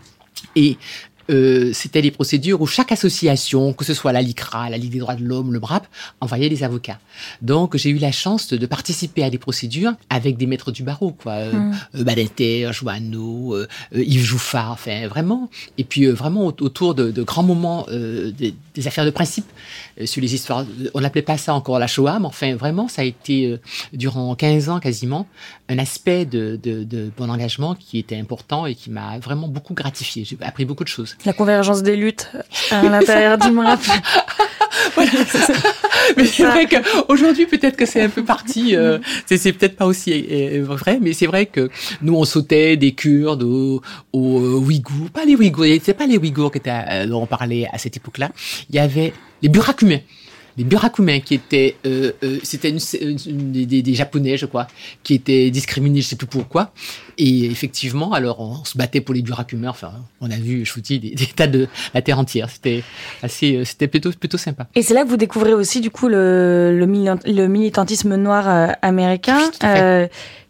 et euh, c'était des procédures où chaque association, que ce soit la LICRA, la Ligue des droits de l'homme, le M R A P, envoyait des avocats. Donc j'ai eu la chance de, de participer à des procédures avec des maîtres du barreau, quoi, euh, mmh. euh, Badinter, Joanneau, euh, euh, Yves Jouffard, enfin vraiment, et puis euh, vraiment autour de, de grands moments euh, des, des affaires de principe euh, sur les histoires. On n'appelait pas ça encore la Shoah, mais enfin vraiment ça a été euh, durant quinze ans quasiment un aspect de, de, de bon engagement qui était important et qui m'a vraiment beaucoup gratifié. J'ai appris beaucoup de choses. La convergence des luttes à l'intérieur du M R A P. Voilà, c'est ça. Mais c'est vrai qu'aujourd'hui, peut-être que c'est un peu parti, euh, c'est, c'est peut-être pas aussi euh, vrai, mais c'est vrai que nous, on sautait des Kurdes aux, aux Ouïghours, pas les Ouïghours, c'est pas les Ouïghours qui étaient à, dont on parlait à cette époque-là, il y avait les Burakumiens. Les Burakumiens qui étaient, euh, euh, c'était une, une, une des, des, des Japonais, je crois, qui étaient discriminés, je sais plus pourquoi. Et effectivement, alors on, on se battait pour les Burakumiens. Enfin, on a vu, je vous dis, des, des tas de la terre entière. C'était assez, c'était plutôt, plutôt sympa. Et c'est là que vous découvrez aussi du coup le, le, militant, le militantisme noir euh, américain. Oui, tout à fait. Euh,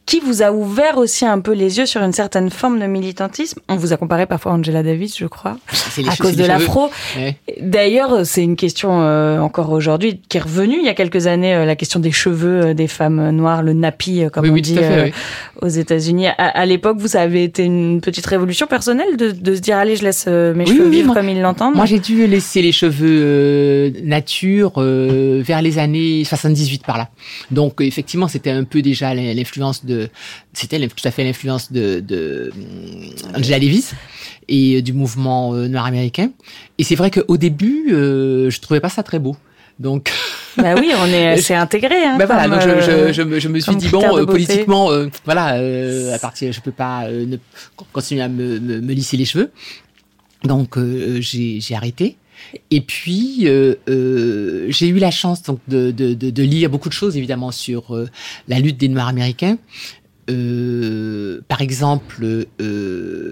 qui vous a ouvert aussi un peu les yeux sur une certaine forme de militantisme. On vous a comparé parfois à Angela Davis, je crois, C'est les à cheveux- cause c'est de les l'afro. cheveux. Ouais. D'ailleurs, c'est une question euh, encore aujourd'hui qui est revenue il y a quelques années, euh, la question des cheveux euh, des femmes noires, le nappy, euh, comme Oui, on oui, dit tout à fait, euh, oui. aux États-Unis. À, à l'époque, vous, ça avait été une petite révolution personnelle de, de se dire allez, je laisse euh, mes Oui, cheveux oui, vivre moi- comme ils l'entendent. Moi, j'ai dû laisser les cheveux euh, nature euh, vers les années soixante-dix-huit par là. Donc, euh, effectivement, c'était un peu déjà l'influence de, c'était tout à fait l'influence de, de euh, Angela Davis et euh, du mouvement euh, noir américain. Et c'est vrai qu'au début, euh, je trouvais pas ça très beau. Donc, Bah oui, on est assez intégré. Hein, ben voilà, comme, donc je, euh, je, je, me- je me suis comme dit critère bon, de euh, beauté. politiquement, euh, voilà, euh, à partir, je peux pas euh, ne, continuer à me, me, me lisser les cheveux. Donc, euh, j'ai, j'ai arrêté. Et puis, euh, euh, j'ai eu la chance donc de, de, de, de lire beaucoup de choses, évidemment, sur euh, la lutte des Noirs américains. Euh, par exemple, euh,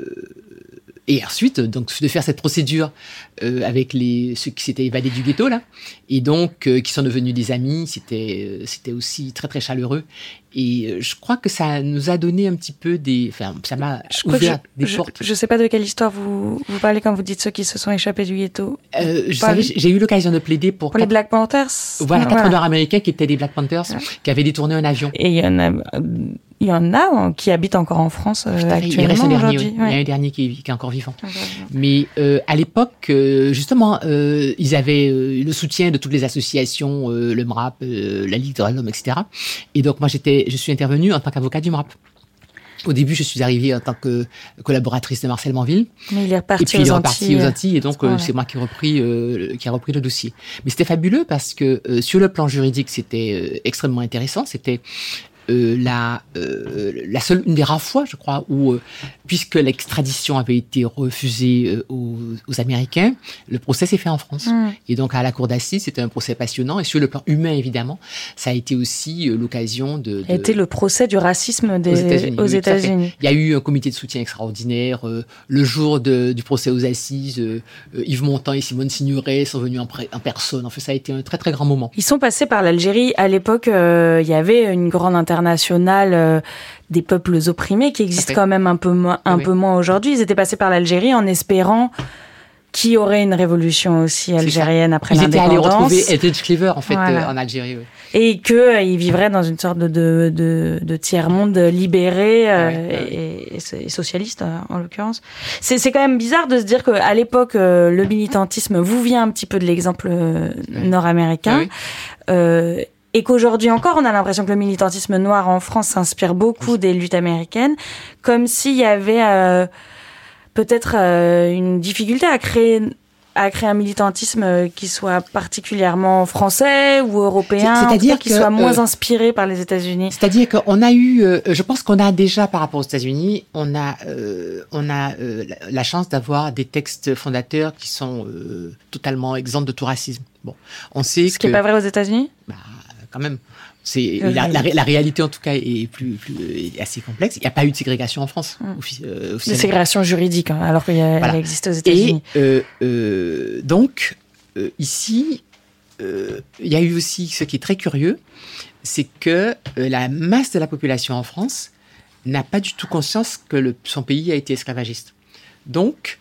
et ensuite, donc, de faire cette procédure euh, avec les ceux qui s'étaient évadés du ghetto là, et donc euh, qui sont devenus des amis. C'était, euh, c'était aussi très très chaleureux. Et euh, je crois que ça nous a donné un petit peu des, enfin, ça m'a Je crois que ouvert je, des je, portes. je sais pas de quelle histoire vous, vous parlez quand vous dites ceux qui se sont échappés du ghetto. Euh, je Pas savais, lui. j'ai eu l'occasion de plaider pour, Pour les quatre- Black Panthers. voilà, Ah, quatre Noirs américains qui étaient des Black Panthers, Ouais. qui avaient détourné un avion. Et il y en a, euh, il y en a hein, qui habitent encore en France euh, Tout à fait. Il actuellement reste un dernier, aujourd'hui. oui. Il y a un dernier qui est, qui est encore vivant. Mais euh, à l'époque, euh, justement, euh, ils avaient euh, le soutien de toutes les associations, euh, le M R A P, euh, la Ligue des droits de l'homme, et cetera. Et donc moi, j'étais, je suis intervenue en tant qu'avocat du M R A P. Au début, je suis arrivée en tant que collaboratrice de Marcel Manville. Mais il est reparti Et puis il aux est reparti Antilles. aux Antilles, et donc Voilà. euh, c'est moi qui ai repris, euh, qui a repris le dossier. Mais c'était fabuleux parce que euh, sur le plan juridique, c'était euh, extrêmement intéressant. C'était euh, la, euh, la seule, une des rares fois, je crois, où, euh, puisque l'extradition avait été refusée euh, aux, aux Américains, le procès s'est fait en France. Mm. Et donc à la cour d'assises, c'était un procès passionnant. Et sur le plan humain, évidemment, ça a été aussi euh, l'occasion de, de... A été le procès du racisme des, Aux États-Unis. aux oui, tout à fait. États-Unis. Il y a eu un comité de soutien extraordinaire. Euh, le jour de, du procès aux assises, euh, euh, Yves Montand et Simone Signoret sont venus en, pré- en personne. En fait, ça a été un très très grand moment. Ils sont passés par l'Algérie. À l'époque, euh, il y avait une grande internationale euh, des peuples opprimés qui existe fait. quand même un peu moins, un Oui. peu moins aujourd'hui. Ils étaient passés par l'Algérie en espérant qu'il y aurait une révolution aussi ça. algérienne après Ils étaient allés l'indépendance. retrouver Eldridge Cleaver, en fait, Voilà. euh, en Algérie. Oui. Et qu'ils euh, vivraient dans une sorte de, de, de, de tiers-monde libéré euh, Ouais, et, et, et socialiste, euh, en l'occurrence. C'est, c'est quand même bizarre de se dire qu'à l'époque, euh, le militantisme vous vient un petit peu de l'exemple euh, Ouais. nord-américain. Ah oui. Euh, et qu'aujourd'hui encore, on a l'impression que le militantisme noir en France s'inspire beaucoup des luttes américaines, comme s'il y avait euh, peut-être euh, une difficulté à créer à créer un militantisme qui soit particulièrement français ou européen, C'est- c'est-à-dire en tout cas qui que, soit moins euh, inspiré par les États-Unis. C'est-à-dire qu'on a eu, euh, je pense qu'on a déjà par rapport aux États-Unis, on a, euh, on a euh, la, la chance d'avoir des textes fondateurs qui sont euh, totalement exempts de tout racisme. Bon, on sait Ce que qui n'est pas vrai aux États-Unis. bah, quand même. C'est Euh, la, la, la réalité en tout cas est plus, plus est assez complexe. Il n'y a pas eu de ségrégation en France Mm. offi- euh, De officiellement. ségrégation juridique, hein, alors qu'elle Voilà. existe aux Et États-Unis. euh, euh, donc euh, ici, euh, il y a eu aussi ce qui est très curieux, c'est que euh, la masse de la population en France n'a pas du tout conscience que le, son pays a été esclavagiste. Donc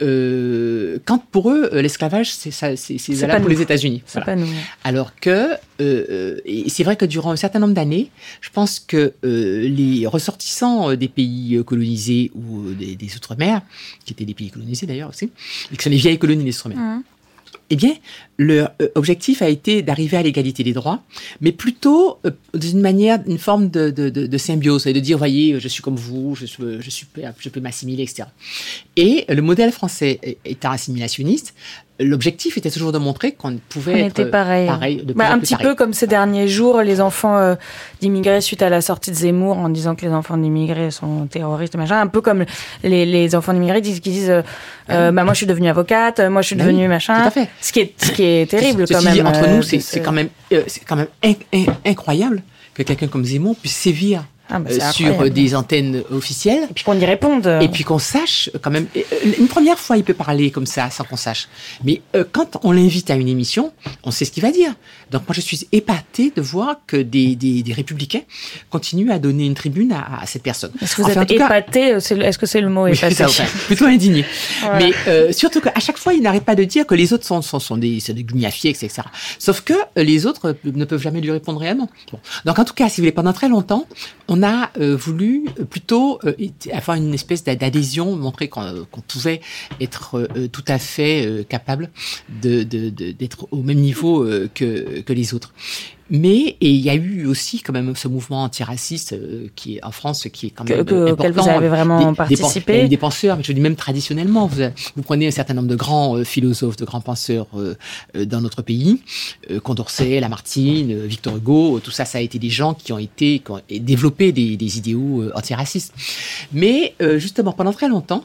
euh, quand pour eux, euh, l'esclavage, c'est, ça, c'est, c'est C'est valable pas pour nous. les États-Unis. C'est Voilà. pas nous. Alors que, euh, euh, et c'est vrai que durant un certain nombre d'années, je pense que euh, les ressortissants euh, des pays euh, colonisés ou euh, des, des Outre-mer, qui étaient des pays colonisés d'ailleurs aussi, et qui sont les vieilles colonies des Outre-mer, Mhm. eh bien, leur euh, objectif a été d'arriver à l'égalité des droits, mais plutôt euh, d'une manière, une forme de, de, de, de symbiose, et de dire, voyez, je suis comme vous, je, suis, je, suis, je peux m'assimiler, et cetera. Et le modèle français étant assimilationniste, l'objectif était toujours de montrer qu'on pouvait On être était pareil. pareil, de plus Bah, en un plus petit pareil. peu comme ces derniers jours, les enfants euh, d'immigrés suite à la sortie de Zemmour en disant que les enfants d'immigrés sont terroristes, machin. Un peu comme les, les enfants d'immigrés disent, qui disent, euh, euh, bah moi je suis devenue avocate, moi je suis Bah devenue oui, machin. tout à fait. Ce qui est, ce qui est terrible Ceci quand dit, même. entre euh, nous, c'est, de c'est se- quand même, euh, c'est quand même in- in- incroyable que quelqu'un comme Zemmour puisse sévir Ah bah, euh, sur incroyable. des antennes officielles. Et puis qu'on y réponde. Et puis qu'on sache quand même. Une première fois, il peut parler comme ça sans qu'on sache. Mais euh, quand on l'invite à une émission, on sait ce qu'il va dire. Donc moi, je suis épatée de voir que des, des, des républicains continuent à donner une tribune à, à cette personne. Est-ce que vous Enfin, en êtes tout cas- épaté c'est le- Est-ce que c'est le mot Oui, épaté? ça, enfin, plutôt indigné. Voilà. Mais euh, surtout qu'à chaque fois, il n'arrête pas de dire que les autres sont, sont, sont des, sont des gugnafiers, et cetera. Sauf que euh, les autres ne peuvent jamais lui répondre réellement. Bon. Donc en tout cas, si vous voulez, pendant très longtemps, on a euh, voulu plutôt euh, avoir une espèce d'adhésion, montrer qu'on, qu'on pouvait être euh, tout à fait euh, capable de, de, de, d'être au même niveau euh, que, que les autres. Mais et il y a eu aussi quand même ce mouvement antiraciste euh, qui est en France, qui est quand même Que- que- auquel important. vous avez vraiment Des- des participé. pen- il y a eu des penseurs, mais je dis même traditionnellement. Vous, vous prenez un certain nombre de grands euh, philosophes, de grands penseurs euh, euh, dans notre pays, euh, Condorcet, Lamartine, euh, Victor Hugo, tout ça, ça a été des gens qui ont été qui ont développé des, des idéaux euh, antiracistes. Mais euh, justement, pendant très longtemps,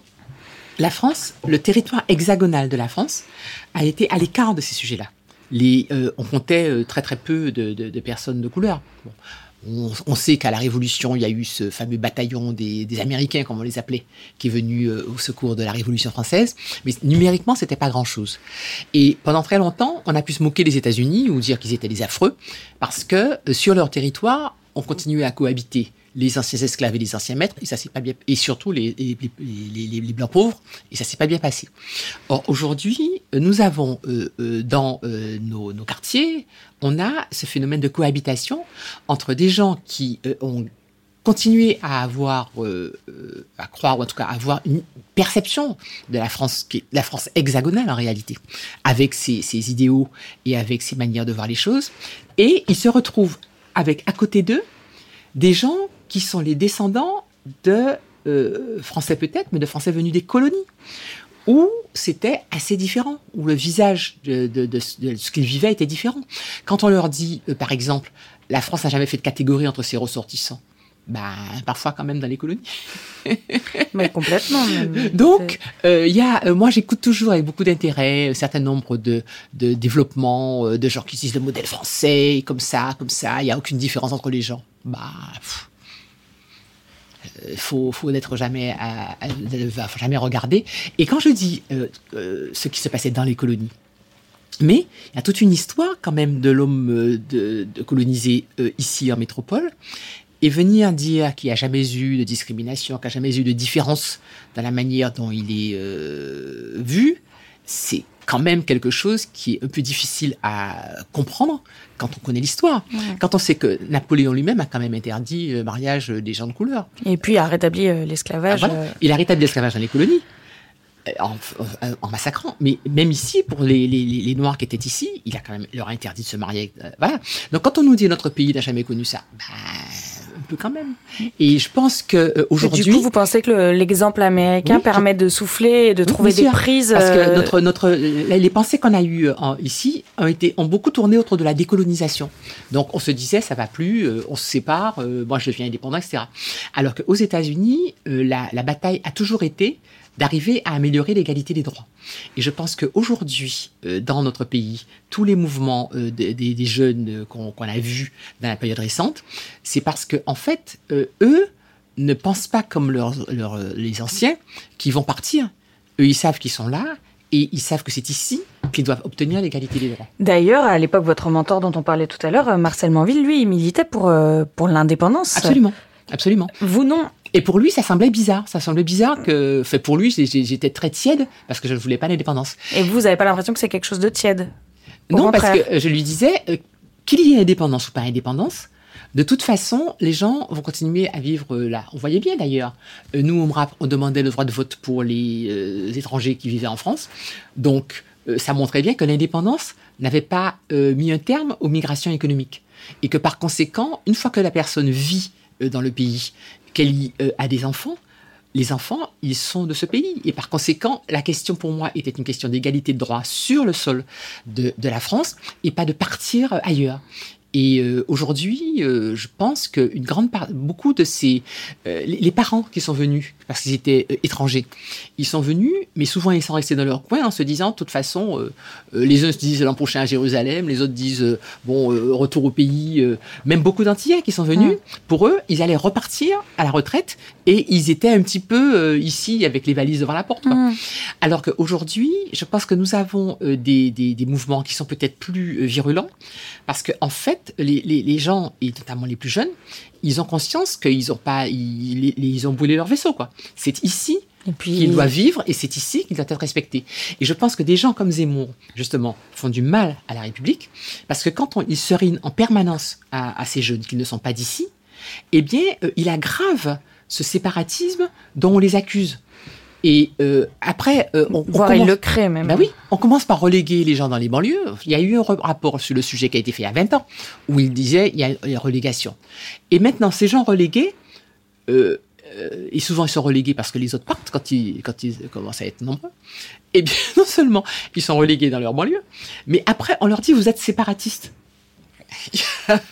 la France, le territoire hexagonal de la France, a été à l'écart de ces sujets-là. Les, euh, on comptait euh, très très peu de, de, de personnes de couleur. Bon. On, on sait qu'à la Révolution, il y a eu ce fameux bataillon des, des Américains, comme on les appelait, qui est venu euh, au secours de la Révolution française. Mais numériquement, c'était pas grand-chose. Et pendant très longtemps, on a pu se moquer des États-Unis ou dire qu'ils étaient des affreux, parce que euh, sur leur territoire, on continuait à cohabiter les anciens esclaves et les anciens maîtres, et ça s'est pas bien, et surtout les, les, les, les, les blancs pauvres, et ça s'est pas bien passé. Or aujourd'hui, nous avons euh, euh, dans euh, nos, nos quartiers, on a ce phénomène de cohabitation entre des gens qui euh, ont continué à avoir, euh, euh, à croire, ou en tout cas à avoir une perception de la France, qui est la France hexagonale en réalité, avec ses, ses idéaux et avec ses manières de voir les choses, et ils se retrouvent avec à côté d'eux des gens qui sont les descendants de euh, Français peut-être, mais de Français venus des colonies, où c'était assez différent, où le visage de, de, de, de ce qu'ils vivaient était différent. Quand on leur dit, euh, par exemple, la France n'a jamais fait de catégorie entre ses ressortissants, bah, parfois quand même dans les colonies. Mais complètement. même. Donc, euh, il y a, euh, moi, j'écoute toujours avec beaucoup d'intérêt un certain nombre de, de développements, euh, de gens qui disent le modèle français, comme ça, comme ça, il n'y a aucune différence entre les gens. Bah, il euh, faut, faut n'être jamais, à, à, à, faut jamais regarder. Et quand je dis euh, euh, ce qui se passait dans les colonies, mais il y a toute une histoire quand même de l'homme euh, de, de colonisé euh, ici en métropole. Et venir dire qu'il n'y a jamais eu de discrimination, qu'il n'y a jamais eu de différence dans la manière dont il est euh, vu, c'est quand même quelque chose qui est un peu difficile à comprendre quand on connaît l'histoire. Ouais. Quand on sait que Napoléon lui-même a quand même interdit le mariage des gens de couleur. Et puis a rétabli euh, l'esclavage. Ah, voilà. euh, Il a rétabli l'esclavage dans les colonies. En, en, en massacrant, mais même ici, pour les, les, les Noirs qui étaient ici, il a quand même leur a interdit de se marier. Euh, voilà. Donc quand on nous dit notre pays n'a jamais connu ça, bah, un peu quand même. Et je pense que euh, aujourd'hui, Du coup, vous pensez que le- l'exemple américain Oui, permet de souffler et de Oui, trouver bien des sûr. prises. Parce que euh, notre, notre, les pensées qu'on a eues en, ici ont, été, ont beaucoup tourné autour de la décolonisation. Donc on se disait, ça va plus, euh, on se sépare, euh, moi je deviens indépendant, et cetera. Alors qu'aux États-Unis, euh, la, la bataille a toujours été d'arriver à améliorer l'égalité des droits. Et je pense qu'aujourd'hui, euh, dans notre pays, tous les mouvements euh, des, des, des jeunes euh, qu'on, qu'on a vus dans la période récente, c'est parce que en fait, euh, eux ne pensent pas comme leurs, leurs, les anciens qui vont partir. Eux, ils savent qu'ils sont là et ils savent que c'est ici qu'ils doivent obtenir l'égalité des droits. D'ailleurs, à l'époque, votre mentor dont on parlait tout à l'heure, euh, Marcel Manville, lui, il militait pour, euh, pour l'indépendance. Absolument, absolument. Vous, non. Et pour lui, ça semblait bizarre. Ça semblait bizarre que, fait pour lui, j'ai- j'étais très tiède parce que je ne voulais pas l'indépendance. Et vous, vous n'avez pas l'impression que c'est quelque chose de tiède? Au Non, parce contraire. que euh, je lui disais, euh, qu'il y ait indépendance ou pas indépendance, de toute façon, les gens vont continuer à vivre euh, là. On voyait bien d'ailleurs. Euh, nous, au M R A P, on demandait le droit de vote pour les euh, étrangers qui vivaient en France. Donc, euh, ça montrait bien que l'indépendance n'avait pas euh, mis un terme aux migrations économiques. Et que par conséquent, une fois que la personne vit euh, dans le pays, qu'elle y euh, a des enfants, les enfants, ils sont de ce pays. Et par conséquent, la question pour moi était une question d'égalité de droit sur le sol de, de la France et pas de partir ailleurs. Et euh, aujourd'hui, euh, je pense qu'une grande part, beaucoup de ces, euh, les, les parents qui sont venus parce qu'ils étaient euh, étrangers, ils sont venus, mais souvent ils sont restés dans leur coin en se disant, de toute façon, euh, euh, les uns se disent l'an prochain à Jérusalem, les autres disent euh, bon euh, retour au pays. Euh, même beaucoup d'Antillais qui sont venus, mmh. pour eux, ils allaient repartir à la retraite et ils étaient un petit peu euh, ici avec les valises devant la porte. Quoi. Mmh. Alors qu'aujourd'hui, je pense que nous avons euh, des, des, des mouvements qui sont peut-être plus euh, virulents parce que en fait Les, les, les gens, et notamment les plus jeunes, ils ont conscience qu'ils ont pas, ils, ils ont brûlé leur vaisseau, quoi. C'est ici et puis... qu'ils doivent vivre et c'est ici qu'ils doivent être respectés. Et je pense que des gens comme Zemmour, justement, font du mal à la République parce que quand on, ils serinent en permanence à, à ces jeunes qui ne sont pas d'ici, eh bien, euh, il aggrave ce séparatisme dont on les accuse. Et euh, après, euh, on, on Voire commence... il le crée même. Ben oui, on commence par reléguer les gens dans les banlieues. Il y a eu un rapport sur le sujet qui a été fait il y a vingt ans, où il disait il y a une relégation. Et maintenant, ces gens relégués, euh, euh, et souvent ils sont relégués parce que les autres partent quand ils, quand ils commencent à être nombreux, et bien non seulement ils sont relégués dans leur banlieue, mais après on leur dit vous êtes séparatistes. il,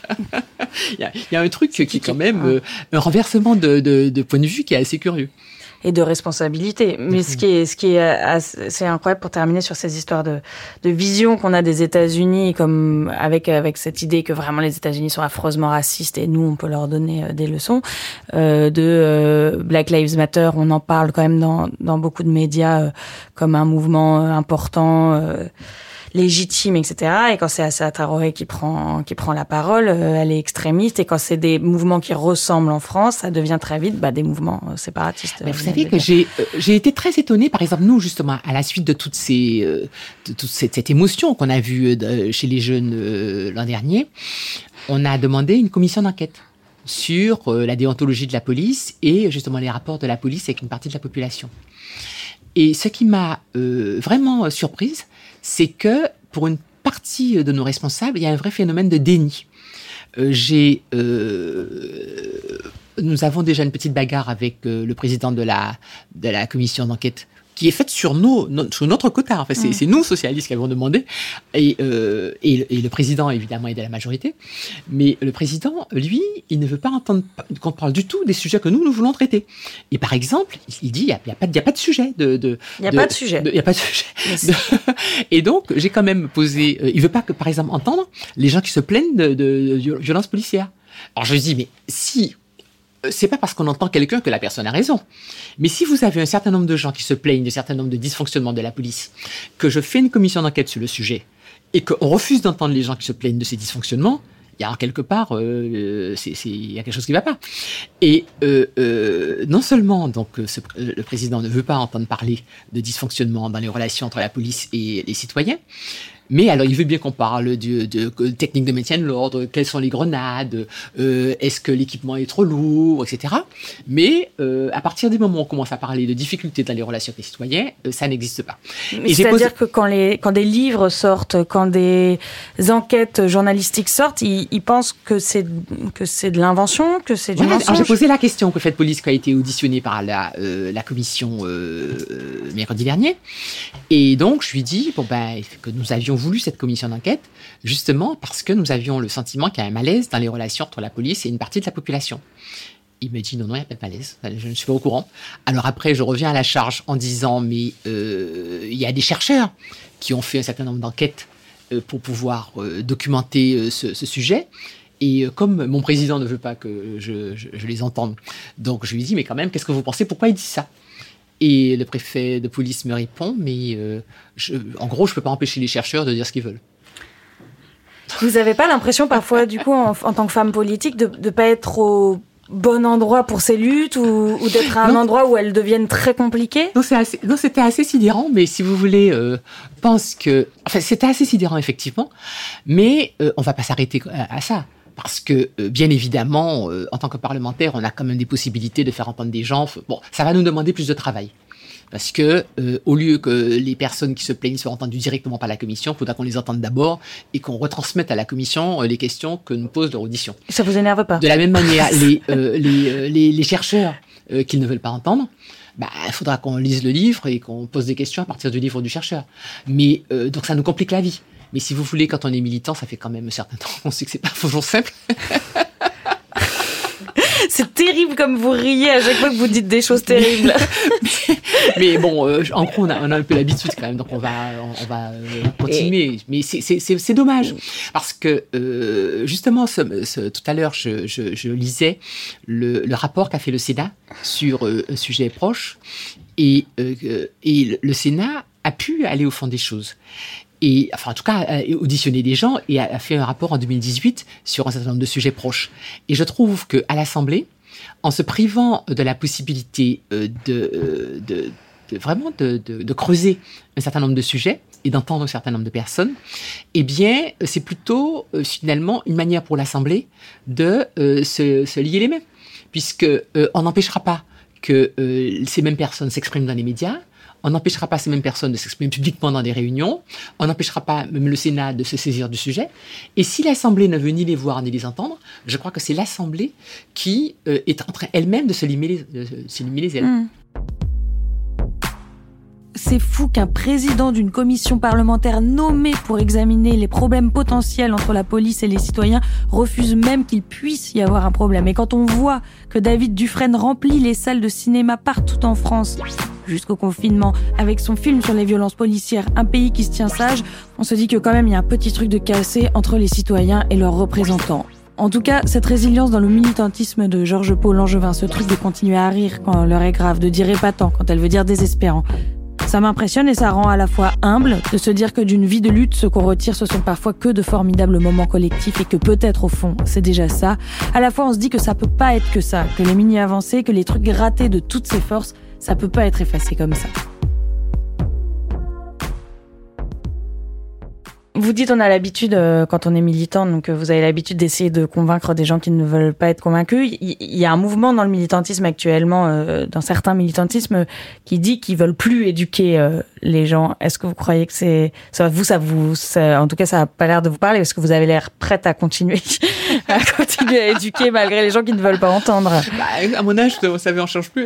y a, il y a un truc qui est quand même euh, un renversement de, de, de point de vue qui est assez curieux. Et de responsabilité. Mais ce qui est, ce qui est assez incroyable pour terminer sur ces histoires de, de vision qu'on a des États-Unis, comme avec, avec cette idée que vraiment les États-Unis sont affreusement racistes et nous, on peut leur donner des leçons, euh, de euh, Black Lives Matter, on en parle quand même dans, dans beaucoup de médias euh, comme un mouvement important, euh, légitime, et cetera. Et quand c'est Assa Traoré qui prend qui prend la parole, euh, elle est extrémiste. Et quand c'est des mouvements qui ressemblent en France, ça devient très vite bah, des mouvements euh, séparatistes. Mais vous savez que j'ai euh, j'ai été très étonnée, par exemple nous justement à la suite de toutes ces euh, de toute cette, cette émotion qu'on a vue euh, chez les jeunes euh, l'an dernier, on a demandé une commission d'enquête sur euh, la déontologie de la police et justement les rapports de la police avec une partie de la population. Et ce qui m'a euh, vraiment surprise, c'est que pour une partie de nos responsables, il y a un vrai phénomène de déni. Euh, j'ai, euh, nous avons déjà une petite bagarre avec euh, le président de la, de la commission d'enquête qui est faite sur, nos, no, sur notre quota. Enfin, c'est, mmh. c'est nous, socialistes, qui avons demandé. Et, euh, et, et le président, évidemment, est de la majorité. Mais le président, lui, il ne veut pas entendre qu'on parle du tout des sujets que nous, nous voulons traiter. Et par exemple, il dit, il n'y a, a, a pas de sujet. De, de, il n'y a, a pas de sujet. Il n'y a pas de sujet. De, et donc, j'ai quand même posé... Euh, il ne veut pas, que, par exemple, entendre les gens qui se plaignent de, de, de violences policières. Alors, je dis, mais si... c'est pas parce qu'on entend quelqu'un que la personne a raison. Mais si vous avez un certain nombre de gens qui se plaignent d'un certain nombre de dysfonctionnements de la police, que je fais une commission d'enquête sur le sujet, et qu'on refuse d'entendre les gens qui se plaignent de ces dysfonctionnements, il y a quelque part, euh, c'est, c'est, il y a quelque chose qui ne va pas. Et euh, euh, non seulement donc ce, le président ne veut pas entendre parler de dysfonctionnements dans les relations entre la police et les citoyens, mais alors il veut bien qu'on parle de, de, de techniques de maintien de l'ordre, quelles sont les grenades, euh, est-ce que l'équipement est trop lourd, et cetera. Mais euh, à partir du moment où on commence à parler de difficultés dans les relations avec les citoyens, euh, ça n'existe pas. Mais c'est-à-dire posé... que quand, les, quand des livres sortent, quand des enquêtes journalistiques sortent, ils, ils pensent que c'est, que c'est de l'invention, que c'est du voilà, mensonge. Alors j'ai posé la question au préfet de police qui a été auditionné par la, euh, la commission euh, euh, mercredi dernier. Et donc je lui dis bon, ben, que nous avions voulu cette commission d'enquête, justement parce que nous avions le sentiment qu'il y a un malaise dans les relations entre la police et une partie de la population. Il me dit non, non, il n'y a pas de malaise, je ne suis pas au courant. Alors après, je reviens à la charge en disant, mais euh, il y a des chercheurs qui ont fait un certain nombre d'enquêtes euh, pour pouvoir euh, documenter euh, ce, ce sujet. Et euh, comme mon président ne veut pas que je, je, je les entende, donc je lui dis, mais quand même, qu'est-ce que vous pensez, pourquoi il dit ça ? Et le préfet de police me répond, mais euh, je, en gros, je ne peux pas empêcher les chercheurs de dire ce qu'ils veulent. Vous n'avez pas l'impression parfois, du coup, en, en tant que femme politique, de ne pas être au bon endroit pour ces luttes ou, ou d'être à un non. endroit où elles deviennent très compliquées ? Non, c'est assez, non, c'était assez sidérant, mais si vous voulez, euh, pense que... Enfin, c'était assez sidérant, effectivement, mais euh, on ne va pas s'arrêter à, à ça. Parce que, euh, bien évidemment, euh, en tant que parlementaire, on a quand même des possibilités de faire entendre des gens. Bon, ça va nous demander plus de travail. Parce que, euh, au lieu que les personnes qui se plaignent soient entendues directement par la commission, il faudra qu'on les entende d'abord et qu'on retransmette à la commission euh, les questions que nous pose leur audition. Ça vous énerve pas ? De la même manière, les, euh, les, euh, les, les chercheurs euh, qu'ils ne veulent pas entendre, bah, il faudra qu'on lise le livre et qu'on pose des questions à partir du livre du chercheur. Mais, euh, donc ça nous complique la vie. Mais si vous voulez, quand on est militant, ça fait quand même un certain temps qu'on sait que c'est pas toujours simple. C'est terrible comme vous riez à chaque fois que vous dites des choses terribles. Mais bon, euh, en gros, on a, on a un peu l'habitude quand même, donc on va, on, on va euh, continuer. Et... Mais c'est, c'est, c'est, c'est dommage, parce que euh, justement, ce, ce, tout à l'heure, je, je, je lisais le, le rapport qu'a fait le Sénat sur euh, un sujet proche, et, euh, et le Sénat a pu aller au fond des choses. Et, enfin, en tout cas, a auditionné des gens et a fait un rapport en deux mille dix-huit sur un certain nombre de sujets proches. Et je trouve qu'à l'Assemblée, en se privant de la possibilité de, de, de vraiment de, de, de creuser un certain nombre de sujets et d'entendre un certain nombre de personnes, eh bien, c'est plutôt euh, finalement une manière pour l'Assemblée de euh, se, se lier les mains, puisque euh, on n'empêchera pas que euh, ces mêmes personnes s'expriment dans les médias. On n'empêchera pas ces mêmes personnes de s'exprimer publiquement dans des réunions. On n'empêchera pas même le Sénat de se saisir du sujet. Et si l'Assemblée ne veut ni les voir ni les entendre, je crois que c'est l'Assemblée qui euh, est en train elle-même de se limer les, de se limer les ailes. Mmh. C'est fou qu'un président d'une commission parlementaire nommé pour examiner les problèmes potentiels entre la police et les citoyens refuse même qu'il puisse y avoir un problème. Et quand on voit que David Dufresne remplit les salles de cinéma partout en France, jusqu'au confinement, avec son film sur les violences policières, Un pays qui se tient sage, on se dit que quand même il y a un petit truc de cassé entre les citoyens et leurs représentants. En tout cas, cette résilience dans le militantisme de Georges-Paul Langevin, ce truc de continuer à rire quand l'heure est grave, de dire épatant quand elle veut dire désespérant, ça m'impressionne et ça rend à la fois humble de se dire que d'une vie de lutte, ce qu'on retire, ce sont parfois que de formidables moments collectifs et que peut-être au fond, c'est déjà ça. À la fois, on se dit que ça peut pas être que ça, que les mini-avancées, que les trucs ratés de toutes ces forces, ça peut pas être effacé comme ça. Vous dites on a l'habitude, euh, quand on est militant, donc euh, vous avez l'habitude d'essayer de convaincre des gens qui ne veulent pas être convaincus. Il y, y a un mouvement dans le militantisme actuellement, euh, dans certains militantismes, qui dit qu'ils veulent plus éduquer euh, les gens. Est-ce que vous croyez que c'est ça, vous, ça vous, ça, en tout cas, ça a pas l'air de vous parler, parce que vous avez l'air prête à continuer, à continuer à éduquer malgré les gens qui ne veulent pas entendre. Bah, à mon âge, vous savez, on change plus.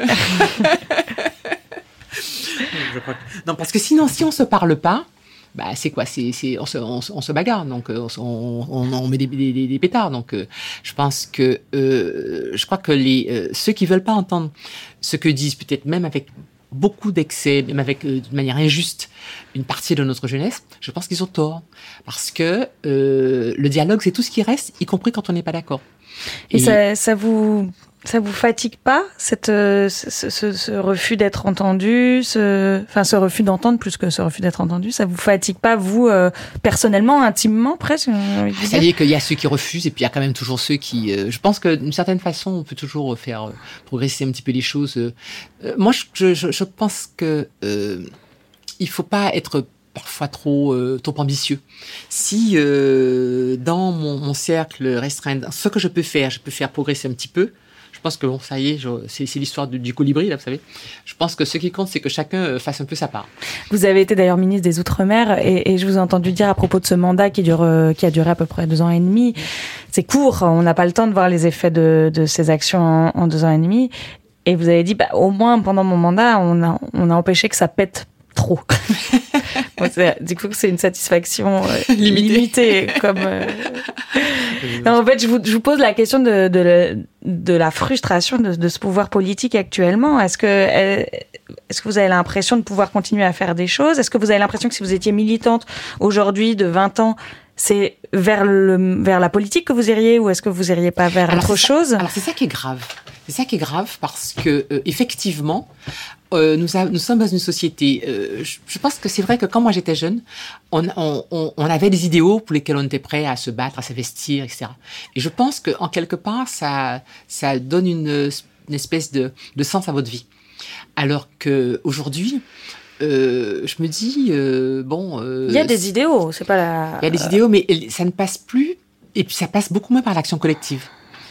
Je crois que... Non, parce que sinon, si on se parle pas. Bah, c'est quoi, c'est, c'est, on se, on, on se bagarre, donc on, on, on met des, des, des pétards. Donc, euh, je pense que, euh, je crois que les euh, ceux qui veulent pas entendre ce que disent, peut-être même avec beaucoup d'excès, même avec euh, d'une manière injuste, une partie de notre jeunesse, je pense qu'ils ont tort, parce que euh, le dialogue, c'est tout ce qui reste, y compris quand on n'est pas d'accord. Et, Et ça, ça vous Ça vous fatigue pas, cette, ce, ce, ce refus d'être entendu, ce, enfin ce refus d'entendre plus que ce refus d'être entendu, ça vous fatigue pas, vous, euh, personnellement, intimement, presque? Ça veut dire qu'il y a ceux qui refusent et puis il y a quand même toujours ceux qui... Euh, je pense que d'une certaine façon, on peut toujours faire euh, progresser un petit peu les choses. Euh, moi, je, je, je pense que euh, il faut pas être parfois trop euh, trop ambitieux. Si euh, dans mon, mon cercle restreint, ce que je peux faire, je peux faire progresser un petit peu. Je pense que bon, ça y est, je, c'est, c'est l'histoire du, du colibri, là, vous savez. Je pense que ce qui compte, c'est que chacun fasse un peu sa part. Vous avez été d'ailleurs ministre des Outre-mer et, et je vous ai entendu dire à propos de ce mandat qui, dure, qui a duré à peu près deux ans et demi. C'est court, on n'a pas le temps de voir les effets de, de ces actions en, en deux ans et demi. Et vous avez dit, bah, au moins pendant mon mandat, on a, on a empêché que ça pète trop. Bon, c'est, du coup, c'est une satisfaction euh, limitée. limitée comme, euh... non, en fait, je vous, je vous pose la question de, de, de la frustration de, de ce pouvoir politique actuellement. Est-ce que, est-ce que vous avez l'impression de pouvoir continuer à faire des choses? Est-ce que vous avez l'impression que si vous étiez militante aujourd'hui de vingt ans, c'est vers, le, vers la politique que vous iriez, ou est-ce que vous iriez pas vers alors autre chose? ça, Alors, c'est ça qui est grave. C'est ça qui est grave parce que, euh, effectivement, Euh, nous, a, nous sommes dans une société. Euh, je, je pense que c'est vrai que quand moi j'étais jeune, on, on, on, on avait des idéaux pour lesquels on était prêt à se battre, à s'investir, et cetera. Et je pense que en quelque part, ça, ça donne une, une espèce de, de sens à votre vie. Alors que aujourd'hui, euh, je me dis euh, bon. Euh, il y a des idéaux, c'est pas la. Il y a des idéaux, mais ça ne passe plus. Et puis ça passe beaucoup moins par l'action collective.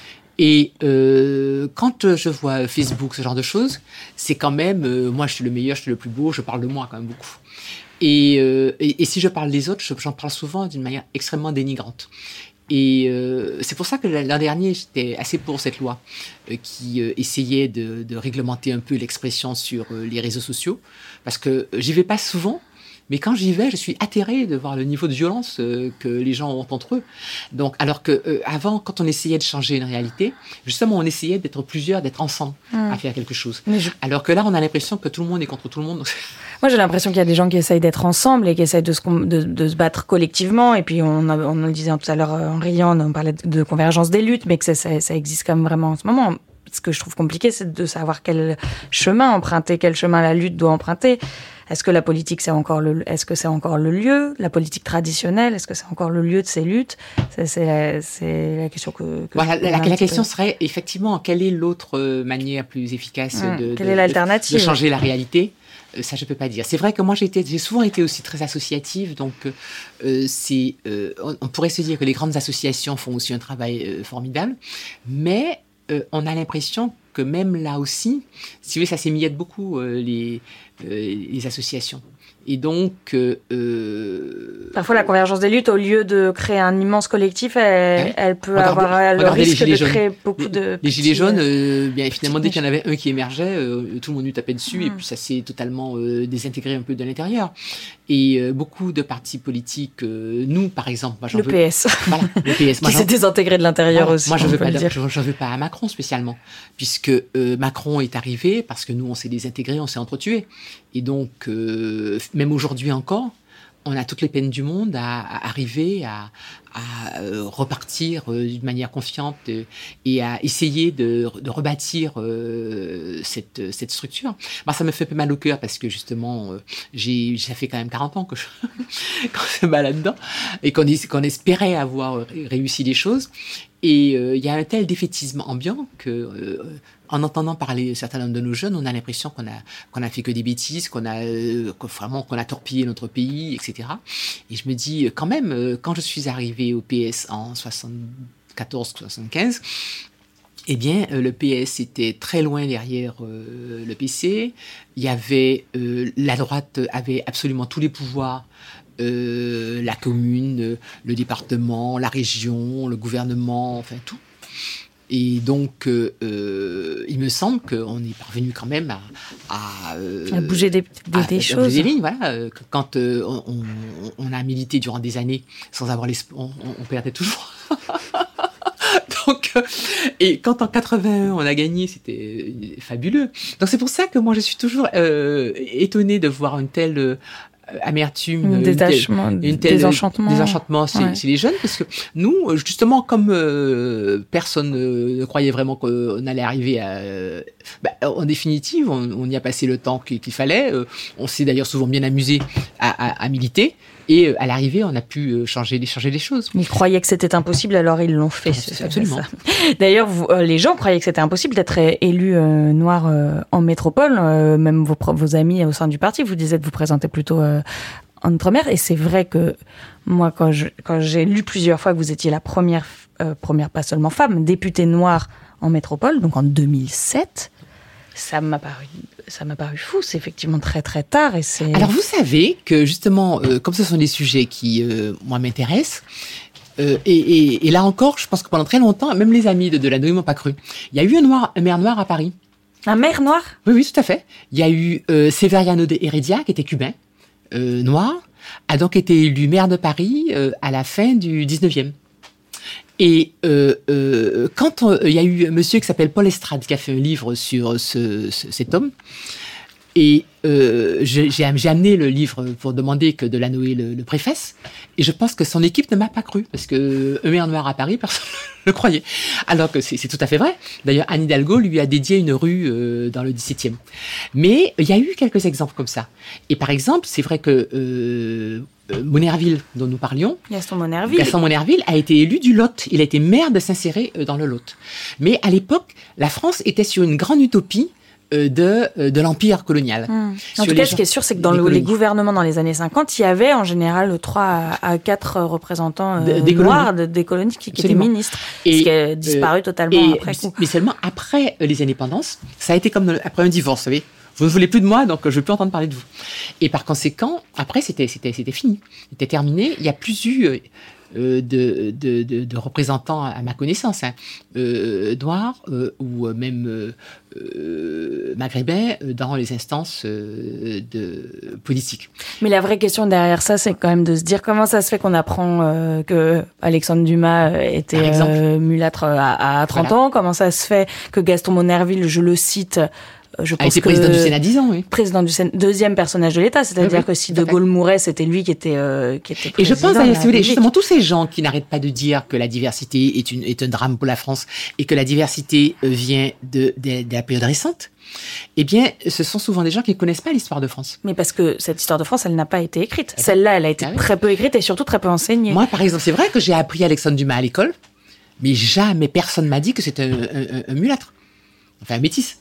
Et euh, quand je vois Facebook, ce genre de choses, c'est quand même, euh, moi je suis le meilleur, je suis le plus beau, je parle de moi quand même beaucoup. Et, euh, et, et si je parle des autres, j'en parle souvent d'une manière extrêmement dénigrante. Et euh, c'est pour ça que l'an dernier, j'étais assez pour cette loi euh, qui euh, essayait de, de réglementer un peu l'expression sur euh, les réseaux sociaux, parce que j'y vais pas souvent, Mais quand j'y vais, je suis atterrée de voir le niveau de violence euh, que les gens ont entre eux. Donc, alors que euh, avant, quand on essayait de changer une réalité, justement, on essayait d'être plusieurs, d'être ensemble mmh. à faire quelque chose. Mais je... Alors que là, on a l'impression que tout le monde est contre tout le monde. Moi, j'ai l'impression qu'il y a des gens qui essayent d'être ensemble et qui essayent de se, de, de se battre collectivement. Et puis, on, a, on le disait tout à l'heure en riant, on parlait de, de convergence des luttes, mais que ça, ça, ça existe quand même vraiment en ce moment. Ce que je trouve compliqué, c'est de savoir quel chemin emprunter, quel chemin la lutte doit emprunter. Est-ce que la politique, c'est encore le, est-ce que c'est encore le lieu, la politique traditionnelle, est-ce que c'est encore le lieu de ces luttes? C'est, c'est, la, c'est la question que. que voilà, la, la question peu. serait effectivement quelle est l'autre manière plus efficace mmh, de, quelle de, est l'alternative de changer la réalité. Ça, je peux pas dire. C'est vrai que moi, j'ai, été, j'ai souvent été aussi très associative, donc euh, c'est, euh, on, on pourrait se dire que les grandes associations font aussi un travail euh, formidable, mais euh, on a l'impression que même là aussi, si vous voulez, ça s'émiette beaucoup, euh, les, euh, les associations. Et donc... Euh, euh, Parfois, la convergence des luttes, au lieu de créer un immense collectif, elle, ouais. elle peut regardez, avoir le risque de créer jaunes. beaucoup les, de... Les gilets jaunes, euh, bien, finalement, dès qu'il y en avait un qui émergeait, euh, tout le monde lui tapait dessus, mmh. et puis ça s'est totalement euh, désintégré un peu de l'intérieur. Et euh, beaucoup de partis politiques, euh, nous, par exemple... Moi, j'en le veux, P S. Voilà, le P S. Moi, qui s'est désintégré de l'intérieur voilà, aussi. Moi, je ne veux, veux, veux pas à Macron, spécialement, puisque euh, Macron est arrivé, parce que nous, on s'est désintégrés, on s'est entretués. Et donc, euh, même aujourd'hui encore, on a toutes les peines du monde à, à arriver à, à euh, repartir euh, d'une manière confiante euh, et à essayer de, de rebâtir euh, cette, cette structure. Bah, ça me fait peu mal au cœur parce que justement, euh, j'ai, ça fait quand même quarante ans que je, qu'on se bat là-dedans et qu'on, qu'on espérait avoir réussi des choses. Et il euh, y a un tel défaitisme ambiant que, euh, en entendant parler certains nombre de nos jeunes, on a l'impression qu'on a qu'on a fait que des bêtises, qu'on a euh, que vraiment qu'on a torpillé notre pays, et cetera. Et je me dis quand même, euh, quand je suis arrivée au P S en soixante-quatorze soixante-quinze, eh bien, euh, le P S était très loin derrière euh, le P C. Il y avait euh, la droite avait absolument tous les pouvoirs. Euh, la commune, euh, le département, la région, le gouvernement, enfin tout. Et donc, euh, euh, il me semble qu'on est parvenu quand même à... À, euh, à bouger des, des, à, des à choses. Bouger des lignes, voilà. Quand euh, on, on a milité durant des années sans avoir l'espoir, on, on perdait toujours. Donc, euh, et quand en quatre-vingt-un, on a gagné, c'était fabuleux. Donc, c'est pour ça que moi, je suis toujours euh, étonnée de voir une telle... Euh, amertume, un détachement, une telle, une telle désenchantement, désenchantement chez, ouais. chez les jeunes, parce que nous, justement, comme euh, personne euh, ne croyait vraiment qu'on allait arriver à... Euh, bah, en définitive, on, on y a passé le temps qu'il, qu'il fallait. Euh, on s'est d'ailleurs souvent bien amusé à, à, à militer. Et euh, à l'arrivée, on a pu changer, changer les choses. Ils croyaient que c'était impossible, alors ils l'ont fait. C'est absolument. Ça. D'ailleurs, vous, euh, les gens croyaient que c'était impossible d'être élu euh, noir euh, en métropole. Euh, même vos, vos amis au sein du parti vous disaient de vous présenter plutôt euh, en Outre-mer. Et c'est vrai que moi, quand, je, quand j'ai lu plusieurs fois que vous étiez la première, euh, première pas seulement femme, députée noire en métropole, donc en deux mille sept, ça m'a paru... Ça m'a paru fou, c'est effectivement très très tard. Et c'est... Alors vous savez que justement, euh, comme ce sont des sujets qui, euh, moi, m'intéressent, euh, et, et, et là encore, je pense que pendant très longtemps, même les amis de Delano ne m'ont pas cru. Il y a eu un, noir, un maire noir à Paris. Un maire noir ? Oui, oui, tout à fait. Il y a eu euh, Severiano de Heredia, qui était cubain, euh, noir, a donc été élu maire de Paris euh, à la fin du dix-neuvième. Et euh, euh, quand il y a eu un monsieur qui s'appelle Paul Estrade qui a fait un livre sur ce, ce, cet homme, et euh, j'ai, j'ai amené le livre pour demander que Delano le, le préface, et je pense que son équipe ne m'a pas cru, parce que un maire noir à Paris, personne ne le croyait. Alors que c'est, c'est tout à fait vrai. D'ailleurs, Anne Hidalgo lui a dédié une rue euh, dans le dix-septième. Mais il y a eu quelques exemples comme ça. Et par exemple, c'est vrai que euh, Monerville, dont nous parlions, Gaston Monerville. Gaston Monerville a été élu du Lot. Il a été maire de Saint-Céré dans le Lot. Mais à l'époque, la France était sur une grande utopie de, de l'empire colonial. Mmh. En tout cas, ce qui est sûr, c'est que dans le, les gouvernements dans les années cinquante, il y avait en général trois à quatre représentants euh, des noirs de, des colonies qui, qui étaient ministres, et, ce qui a disparu euh, totalement après coup. Mais seulement après les indépendances, ça a été comme après un divorce, vous savez. Vous ne voulez plus de moi, donc je ne veux plus entendre parler de vous. Et par conséquent, après, c'était, c'était, c'était fini. C'était terminé. Il n'y a plus eu euh, de, de, de, de représentants, à ma connaissance, hein, euh, noirs, euh, ou même, euh, même maghrébins euh, dans les instances euh, de politiques. Mais la vraie question derrière ça, c'est quand même de se dire comment ça se fait qu'on apprend euh, que Alexandre Dumas était euh, mulâtre à, à trente voilà. ans. Comment ça se fait que Gaston Monerville, je le cite, je pense a été que président du Sénat dix ans, oui. Président du Sénat, deuxième personnage de l'État, c'est-à-dire oui, oui, que si De Gaulle mourait, c'était lui qui était euh, qui était président. Et je pense, de la si vous voulez, République. justement, tous ces gens qui n'arrêtent pas de dire que la diversité est, une, est un drame pour la France et que la diversité euh, vient de, de, de la période récente, eh bien, ce sont souvent des gens qui ne connaissent pas l'histoire de France. Mais parce que cette histoire de France, elle n'a pas été écrite. Celle-là, elle a été ah oui. très peu écrite et surtout très peu enseignée. Moi, par exemple, c'est vrai que j'ai appris Alexandre Dumas à l'école, mais jamais personne m'a dit que c'était un, un, un mulâtre, enfin un métis.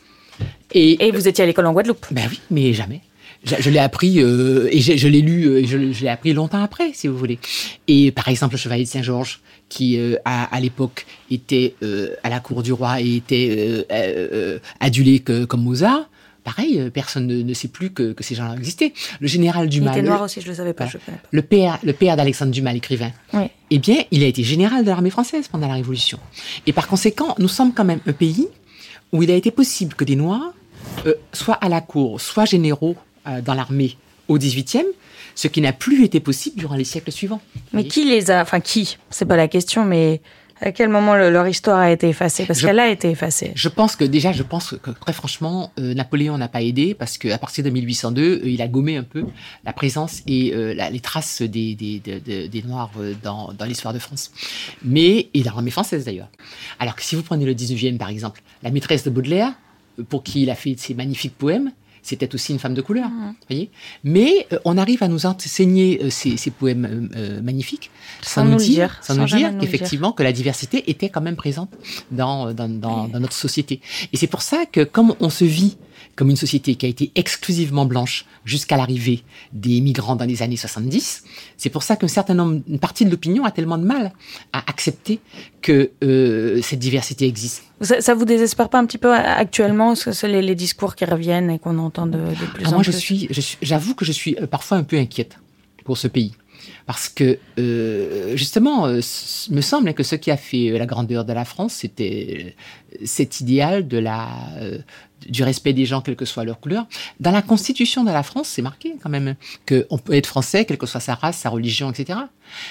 Et, et vous étiez à l'école en Guadeloupe? Ben oui, mais jamais. Je, je l'ai appris euh, et je, je l'ai lu, euh, je, je l'ai appris longtemps après, si vous voulez. Et par exemple, le Chevalier de Saint-Georges, qui euh, à, à l'époque était euh, à la cour du roi et était euh, euh, adulé que, comme Mozart, pareil, personne ne, ne sait plus que, que ces gens-là existaient. Le général Dumas. Il était noir le, aussi, je le savais pas. Voilà, je connais pas. Le père, le père d'Alexandre Dumas, l'écrivain. Oui. Eh bien, il a été général de l'armée française pendant la Révolution. Et par conséquent, nous sommes quand même un pays où il a été possible que des Noirs Euh, soit à la cour, soit généraux euh, dans l'armée au dix-huitième, ce qui n'a plus été possible durant les siècles suivants. Mais qui les a... Enfin, qui ? C'est pas la question, mais à quel moment le, leur histoire a été effacée ? Parce je, qu'elle a été effacée. Je pense que, déjà, je pense que, très franchement, euh, Napoléon n'a pas aidé, parce qu'à partir de mille huit cent deux, euh, il a gommé un peu la présence et euh, la, les traces des, des, de, de, des Noirs euh, dans, dans l'histoire de France. Mais, et dans l'armée française, d'ailleurs. Alors que si vous prenez le dix-neuvième, par exemple, la maîtresse de Baudelaire, pour qui il a fait ces magnifiques poèmes, c'était aussi une femme de couleur, mmh. voyez. Mais euh, on arrive à nous enseigner euh, ces, ces poèmes euh, magnifiques sans, sans nous dire, dire, sans sans nous dire qu'effectivement dire. que la diversité était quand même présente dans, dans, dans, dans notre société. Et c'est pour ça que comme on se vit comme une société qui a été exclusivement blanche jusqu'à l'arrivée des migrants dans les années soixante-dix, c'est pour ça qu'un certain nombre, une partie de l'opinion a tellement de mal à accepter que euh, cette diversité existe. Ça, ça vous désespère pas un petit peu actuellement, ce, ce, les, les discours qui reviennent et qu'on entend de, de plus ah, en moi, plus? Moi, je suis, je suis, j'avoue que je suis parfois un peu inquiète pour ce pays. Parce que, euh, justement, euh, me semble que ce qui a fait la grandeur de la France, c'était cet idéal de la, euh, du respect des gens, quelle que soit leur couleur. Dans la Constitution de la France, c'est marqué quand même qu'on peut être français, quelle que soit sa race, sa religion, et cetera.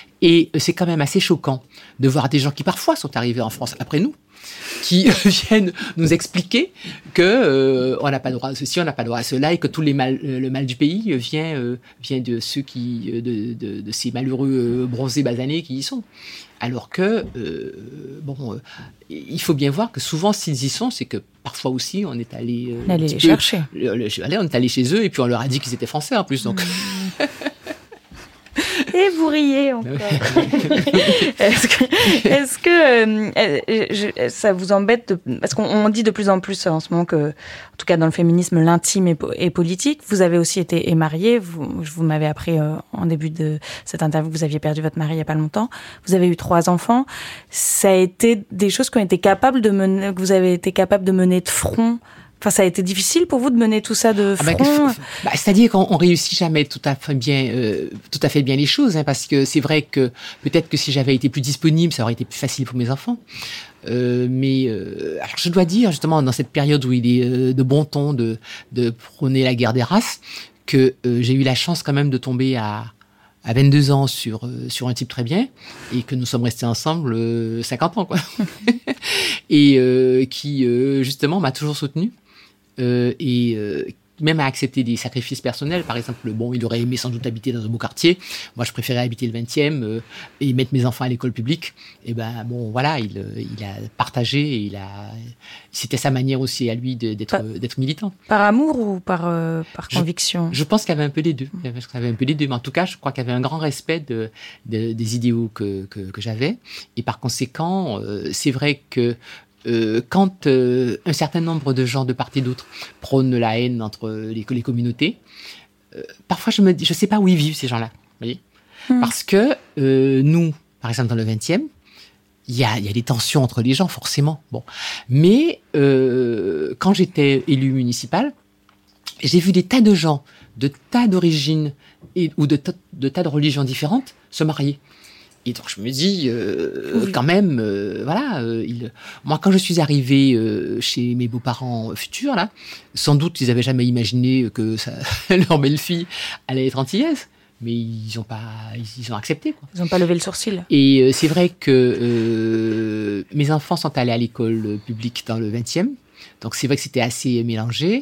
Et c'est quand même assez choquant de voir des gens qui parfois sont arrivés en France après nous, qui viennent nous expliquer que euh, on n'a pas droit à ceci, on n'a pas droit à cela, et que tout les mal, le mal du pays vient euh, vient de ceux qui de, de, de ces malheureux euh, bronzés basanés qui y sont. Alors que euh, bon, euh, il faut bien voir que souvent s'ils y sont, c'est que parfois aussi on est allé euh, aller les chercher. Le, le, allez, on est allé chez eux et puis on leur a dit qu'ils étaient français en plus, donc. Mmh. Et vous riez encore. Est-ce que, est-ce que euh, je, ça vous embête de, parce qu'on on dit de plus en plus en ce moment que, en tout cas dans le féminisme, l'intime est, est politique. Vous avez aussi été mariée. Vous, vous m'avez appris euh, en début de cette interview que vous aviez perdu votre mari il y a pas longtemps. Vous avez eu trois enfants. Ça a été des choses qui ont été capables de mener, que vous avez été capable de mener de front. Enfin, ça a été difficile pour vous de mener tout ça de front. Ah bah, bah, c'est-à-dire qu'on on réussit jamais tout à fait bien, euh, tout à fait bien les choses, hein, parce que c'est vrai que peut-être que si j'avais été plus disponible, ça aurait été plus facile pour mes enfants. Euh, mais euh, alors je dois dire justement dans cette période où il est euh, de bon ton de, de prôner la guerre des races, que euh, j'ai eu la chance quand même de tomber à à vingt-deux ans sur euh, sur un type très bien et que nous sommes restés ensemble euh, cinquante ans quoi. Et euh, qui euh, justement m'a toujours soutenu. Euh, et euh, même à accepter des sacrifices personnels. Par exemple, bon, il aurait aimé sans doute habiter dans un beau quartier. Moi, je préférais habiter le vingtième euh, et mettre mes enfants à l'école publique. Et ben, bon, voilà, il, il a partagé. Et il a, c'était sa manière aussi à lui de, d'être, par, d'être militant. Par amour ou par, euh, par je, conviction? Je pense qu'il y avait un peu des deux. Il y avait un peu des deux. Mais en tout cas, je crois qu'il y avait un grand respect de, de, des idéaux que, que, que j'avais. Et par conséquent, euh, c'est vrai que Euh, quand euh, un certain nombre de gens de part et d'autre prônent la haine entre les, les communautés, euh, parfois je me dis, je sais pas où ils vivent ces gens-là, vous voyez, mmh. Parce que euh, nous, par exemple dans le vingtième, il y a, il y a des tensions entre les gens forcément, bon, mais euh, quand j'étais élu municipal, j'ai vu des tas de gens de tas d'origines et, ou de, de tas de religions différentes se marier. Et donc je me dis, euh, oui. quand même, euh, voilà. Euh, il... Moi, quand je suis arrivée euh, chez mes beaux-parents futurs, là, sans doute ils n'avaient jamais imaginé que ça... leur belle-fille allait être antillaise. Mais ils ont pas, ils ont accepté, quoi. Ils n'ont pas levé le sourcil. Et euh, c'est vrai que euh, mes enfants sont allés à l'école publique dans le vingtième, donc c'est vrai que c'était assez mélangé.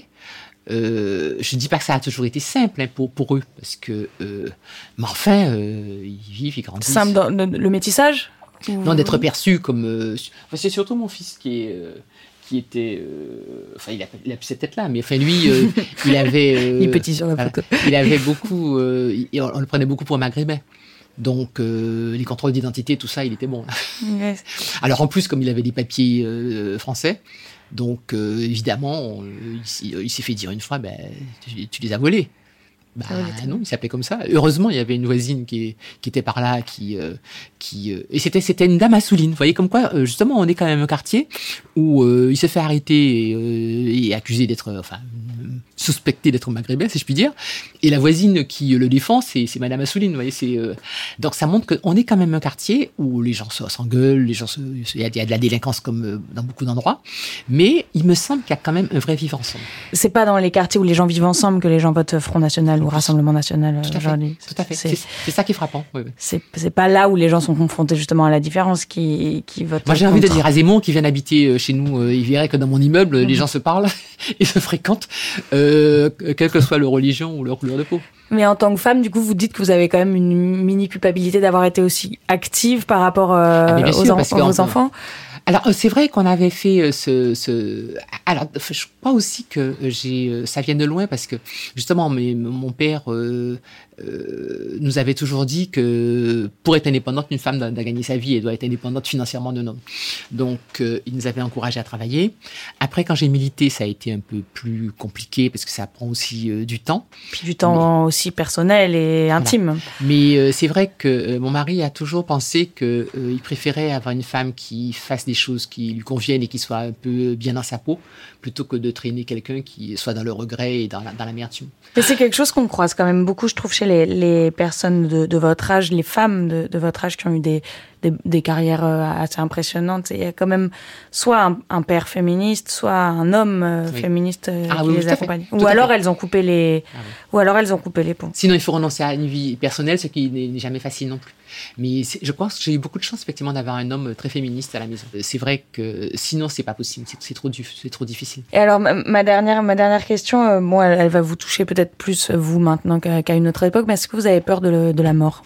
Euh, je ne dis pas que ça a toujours été simple hein, pour pour eux, parce que, euh, mais enfin, euh, ils vivent, ils grandissent. Simple dans le, le métissage. Non, d'être perçu comme. Euh, enfin, c'est surtout mon fils qui est. Euh, qui était, euh, enfin il a, il a plus cette tête-là, mais enfin lui, euh, il avait, euh, il est petit sur la photo. Voilà, il avait beaucoup, euh, il, on le prenait beaucoup pour un maghrébin, donc euh, les contrôles d'identité, tout ça, il était bon. Yes. Alors en plus, comme il avait des papiers euh, français, donc euh, évidemment, on, il, il s'est fait dire une fois, ben tu, tu les as volés. Bah ah, non, il s'appelait comme ça. Heureusement, il y avait une voisine qui, qui était par là, qui, euh, qui euh, et c'était c'était une dame à Souline. Vous voyez comme quoi, euh, justement, on est quand même un quartier où euh, il se fait arrêter et, euh, et accusé d'être, euh, enfin, suspecté d'être maghrébin, si je puis dire. Et la voisine qui le défend, c'est, c'est Madame Assouline. Vous voyez, c'est euh, donc ça montre qu'on est quand même un quartier où les gens s'engueulent, les gens, se, il y a de la délinquance comme dans beaucoup d'endroits. Mais il me semble qu'il y a quand même un vrai vivre ensemble. C'est pas dans les quartiers où les gens vivent ensemble que les gens votent Front National ou Rassemblement National aujourd'hui. Tout à fait. C'est, c'est, c'est ça qui est frappant. Oui, oui. C'est, c'est pas là où les gens sont confrontés justement à la différence qui, qui votent. Moi, j'ai contre. envie de dire à Zemmour qui vient habiter chez nous, euh, il verrait que dans mon immeuble, mmh. les gens se parlent et se fréquentent, euh, quelle que soit leur religion ou leur couleur de peau. Mais en tant que femme, du coup, vous dites que vous avez quand même une mini culpabilité d'avoir été aussi active par rapport euh, ah, aux, sûr, en, aux enfants. Alors, c'est vrai qu'on avait fait ce, ce... Alors, je crois aussi que j'ai... ça vient de loin parce que, justement, mes, mon père euh, euh, nous avait toujours dit que pour être indépendante, une femme doit, doit gagner sa vie et doit être indépendante financièrement d'un homme. Donc, euh, il nous avait encouragés à travailler. Après, quand j'ai milité, ça a été un peu plus compliqué parce que ça prend aussi euh, du temps. Puis du temps Mais, aussi personnel et intime. Voilà. Mais euh, c'est vrai que euh, mon mari a toujours pensé qu'il euh, préférait avoir une femme qui fasse des choses qui lui conviennent et qui soit un peu bien dans sa peau, plutôt que de traîner quelqu'un qui soit dans le regret et dans, la, dans l'amertume. Et c'est quelque chose qu'on croise quand même beaucoup, je trouve, chez les, les personnes de, de votre âge, les femmes de, de votre âge qui ont eu des, des, des carrières assez impressionnantes. Il y a quand même soit un, un père féministe, soit un homme oui. féministe ah, qui oui, les accompagne. Ou alors elles ont coupé les, ah, oui. ou alors elles ont coupé les ponts. Sinon, il faut renoncer à une vie personnelle, ce qui n'est jamais facile non plus. Mais je pense que j'ai eu beaucoup de chance effectivement d'avoir un homme très féministe à la maison. C'est vrai que sinon c'est pas possible, c'est, c'est trop c'est trop difficile. Et alors ma dernière ma dernière question, euh, bon, elle, elle va vous toucher peut-être plus vous maintenant qu'à, qu'à une autre époque, mais est-ce que vous avez peur de, le, de la mort?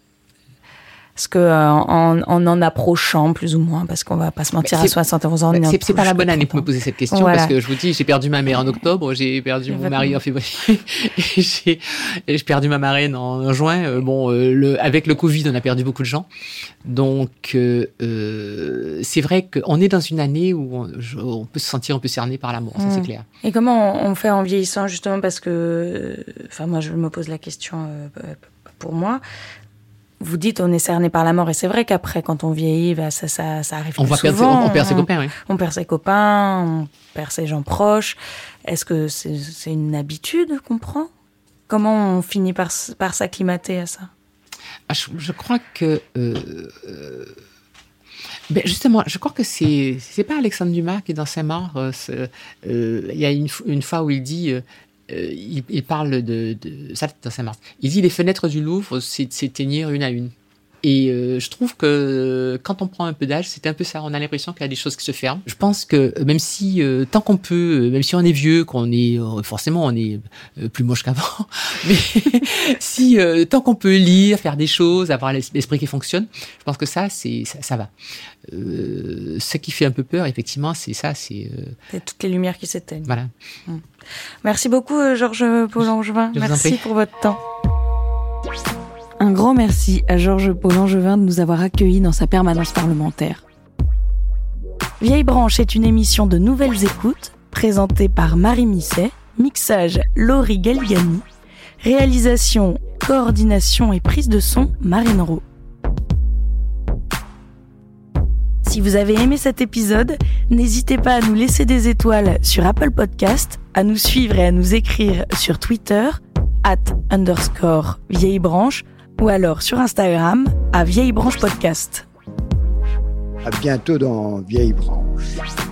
Parce que euh, en, en en approchant plus ou moins, parce qu'on va pas se mentir, à soixante et onze ans, on c'est, c'est pas la bonne année pour me poser cette question, voilà. Parce que je vous dis, j'ai perdu ma mère en octobre, j'ai perdu mon mari en février, et j'ai, et j'ai perdu ma marraine en juin. Euh, bon, euh, le, avec le Covid, on a perdu beaucoup de gens, donc euh, euh, c'est vrai qu'on est dans une année où on, je, on peut se sentir un peu cerné par la mort, ça mmh. c'est clair. Et comment on fait en vieillissant justement, parce que, enfin moi je me pose la question euh, pour moi. Vous dites on est cerné par la mort, et c'est vrai qu'après quand on vieillit, bah, ça, ça, ça arrive on plus va souvent. Perdre, on, on perd ses copains, oui. On perd ses copains, on perd ses gens proches. Est-ce que c'est, c'est une habitude qu'on prend? Comment on finit par, par s'acclimater à ça? ah, je, je crois que... Euh, euh, ben justement, je crois que c'est, c'est pas Alexandre Dumas qui est dans Saint-Marc. Il euh, y a une, une fois où il dit... Euh, Euh, il, il parle de, de ça dans Saint-Marc. Il dit les fenêtres du Louvre s'éteignirent une à une. Et euh, je trouve que quand on prend un peu d'âge, c'est un peu ça. On a l'impression qu'il y a des choses qui se ferment. Je pense que même si, euh, tant qu'on peut, même si on est vieux, qu'on est euh, forcément on est euh, plus moche qu'avant, mais si euh, tant qu'on peut lire, faire des choses, avoir l'esprit qui fonctionne, je pense que ça, c'est ça, ça va. Euh, ce qui fait un peu peur, effectivement, c'est ça, c'est. Euh... C'est toutes les lumières qui s'éteignent. Voilà. Mmh. Merci beaucoup, Georges Paul-Langevin. Merci pour votre temps. Un grand merci à Georges Paul-Langevin de nous avoir accueillis dans sa permanence parlementaire. Vieille Branche est une émission de Nouvelles Écoutes, présentée par Marie Misset, mixage Laurie Galliani, réalisation, coordination et prise de son Marine Rowe. Si vous avez aimé cet épisode, n'hésitez pas à nous laisser des étoiles sur Apple Podcast, à nous suivre et à nous écrire sur Twitter, at underscore vieille branche, ou alors sur Instagram à Vieille Branche Podcast. À bientôt dans Vieille Branche.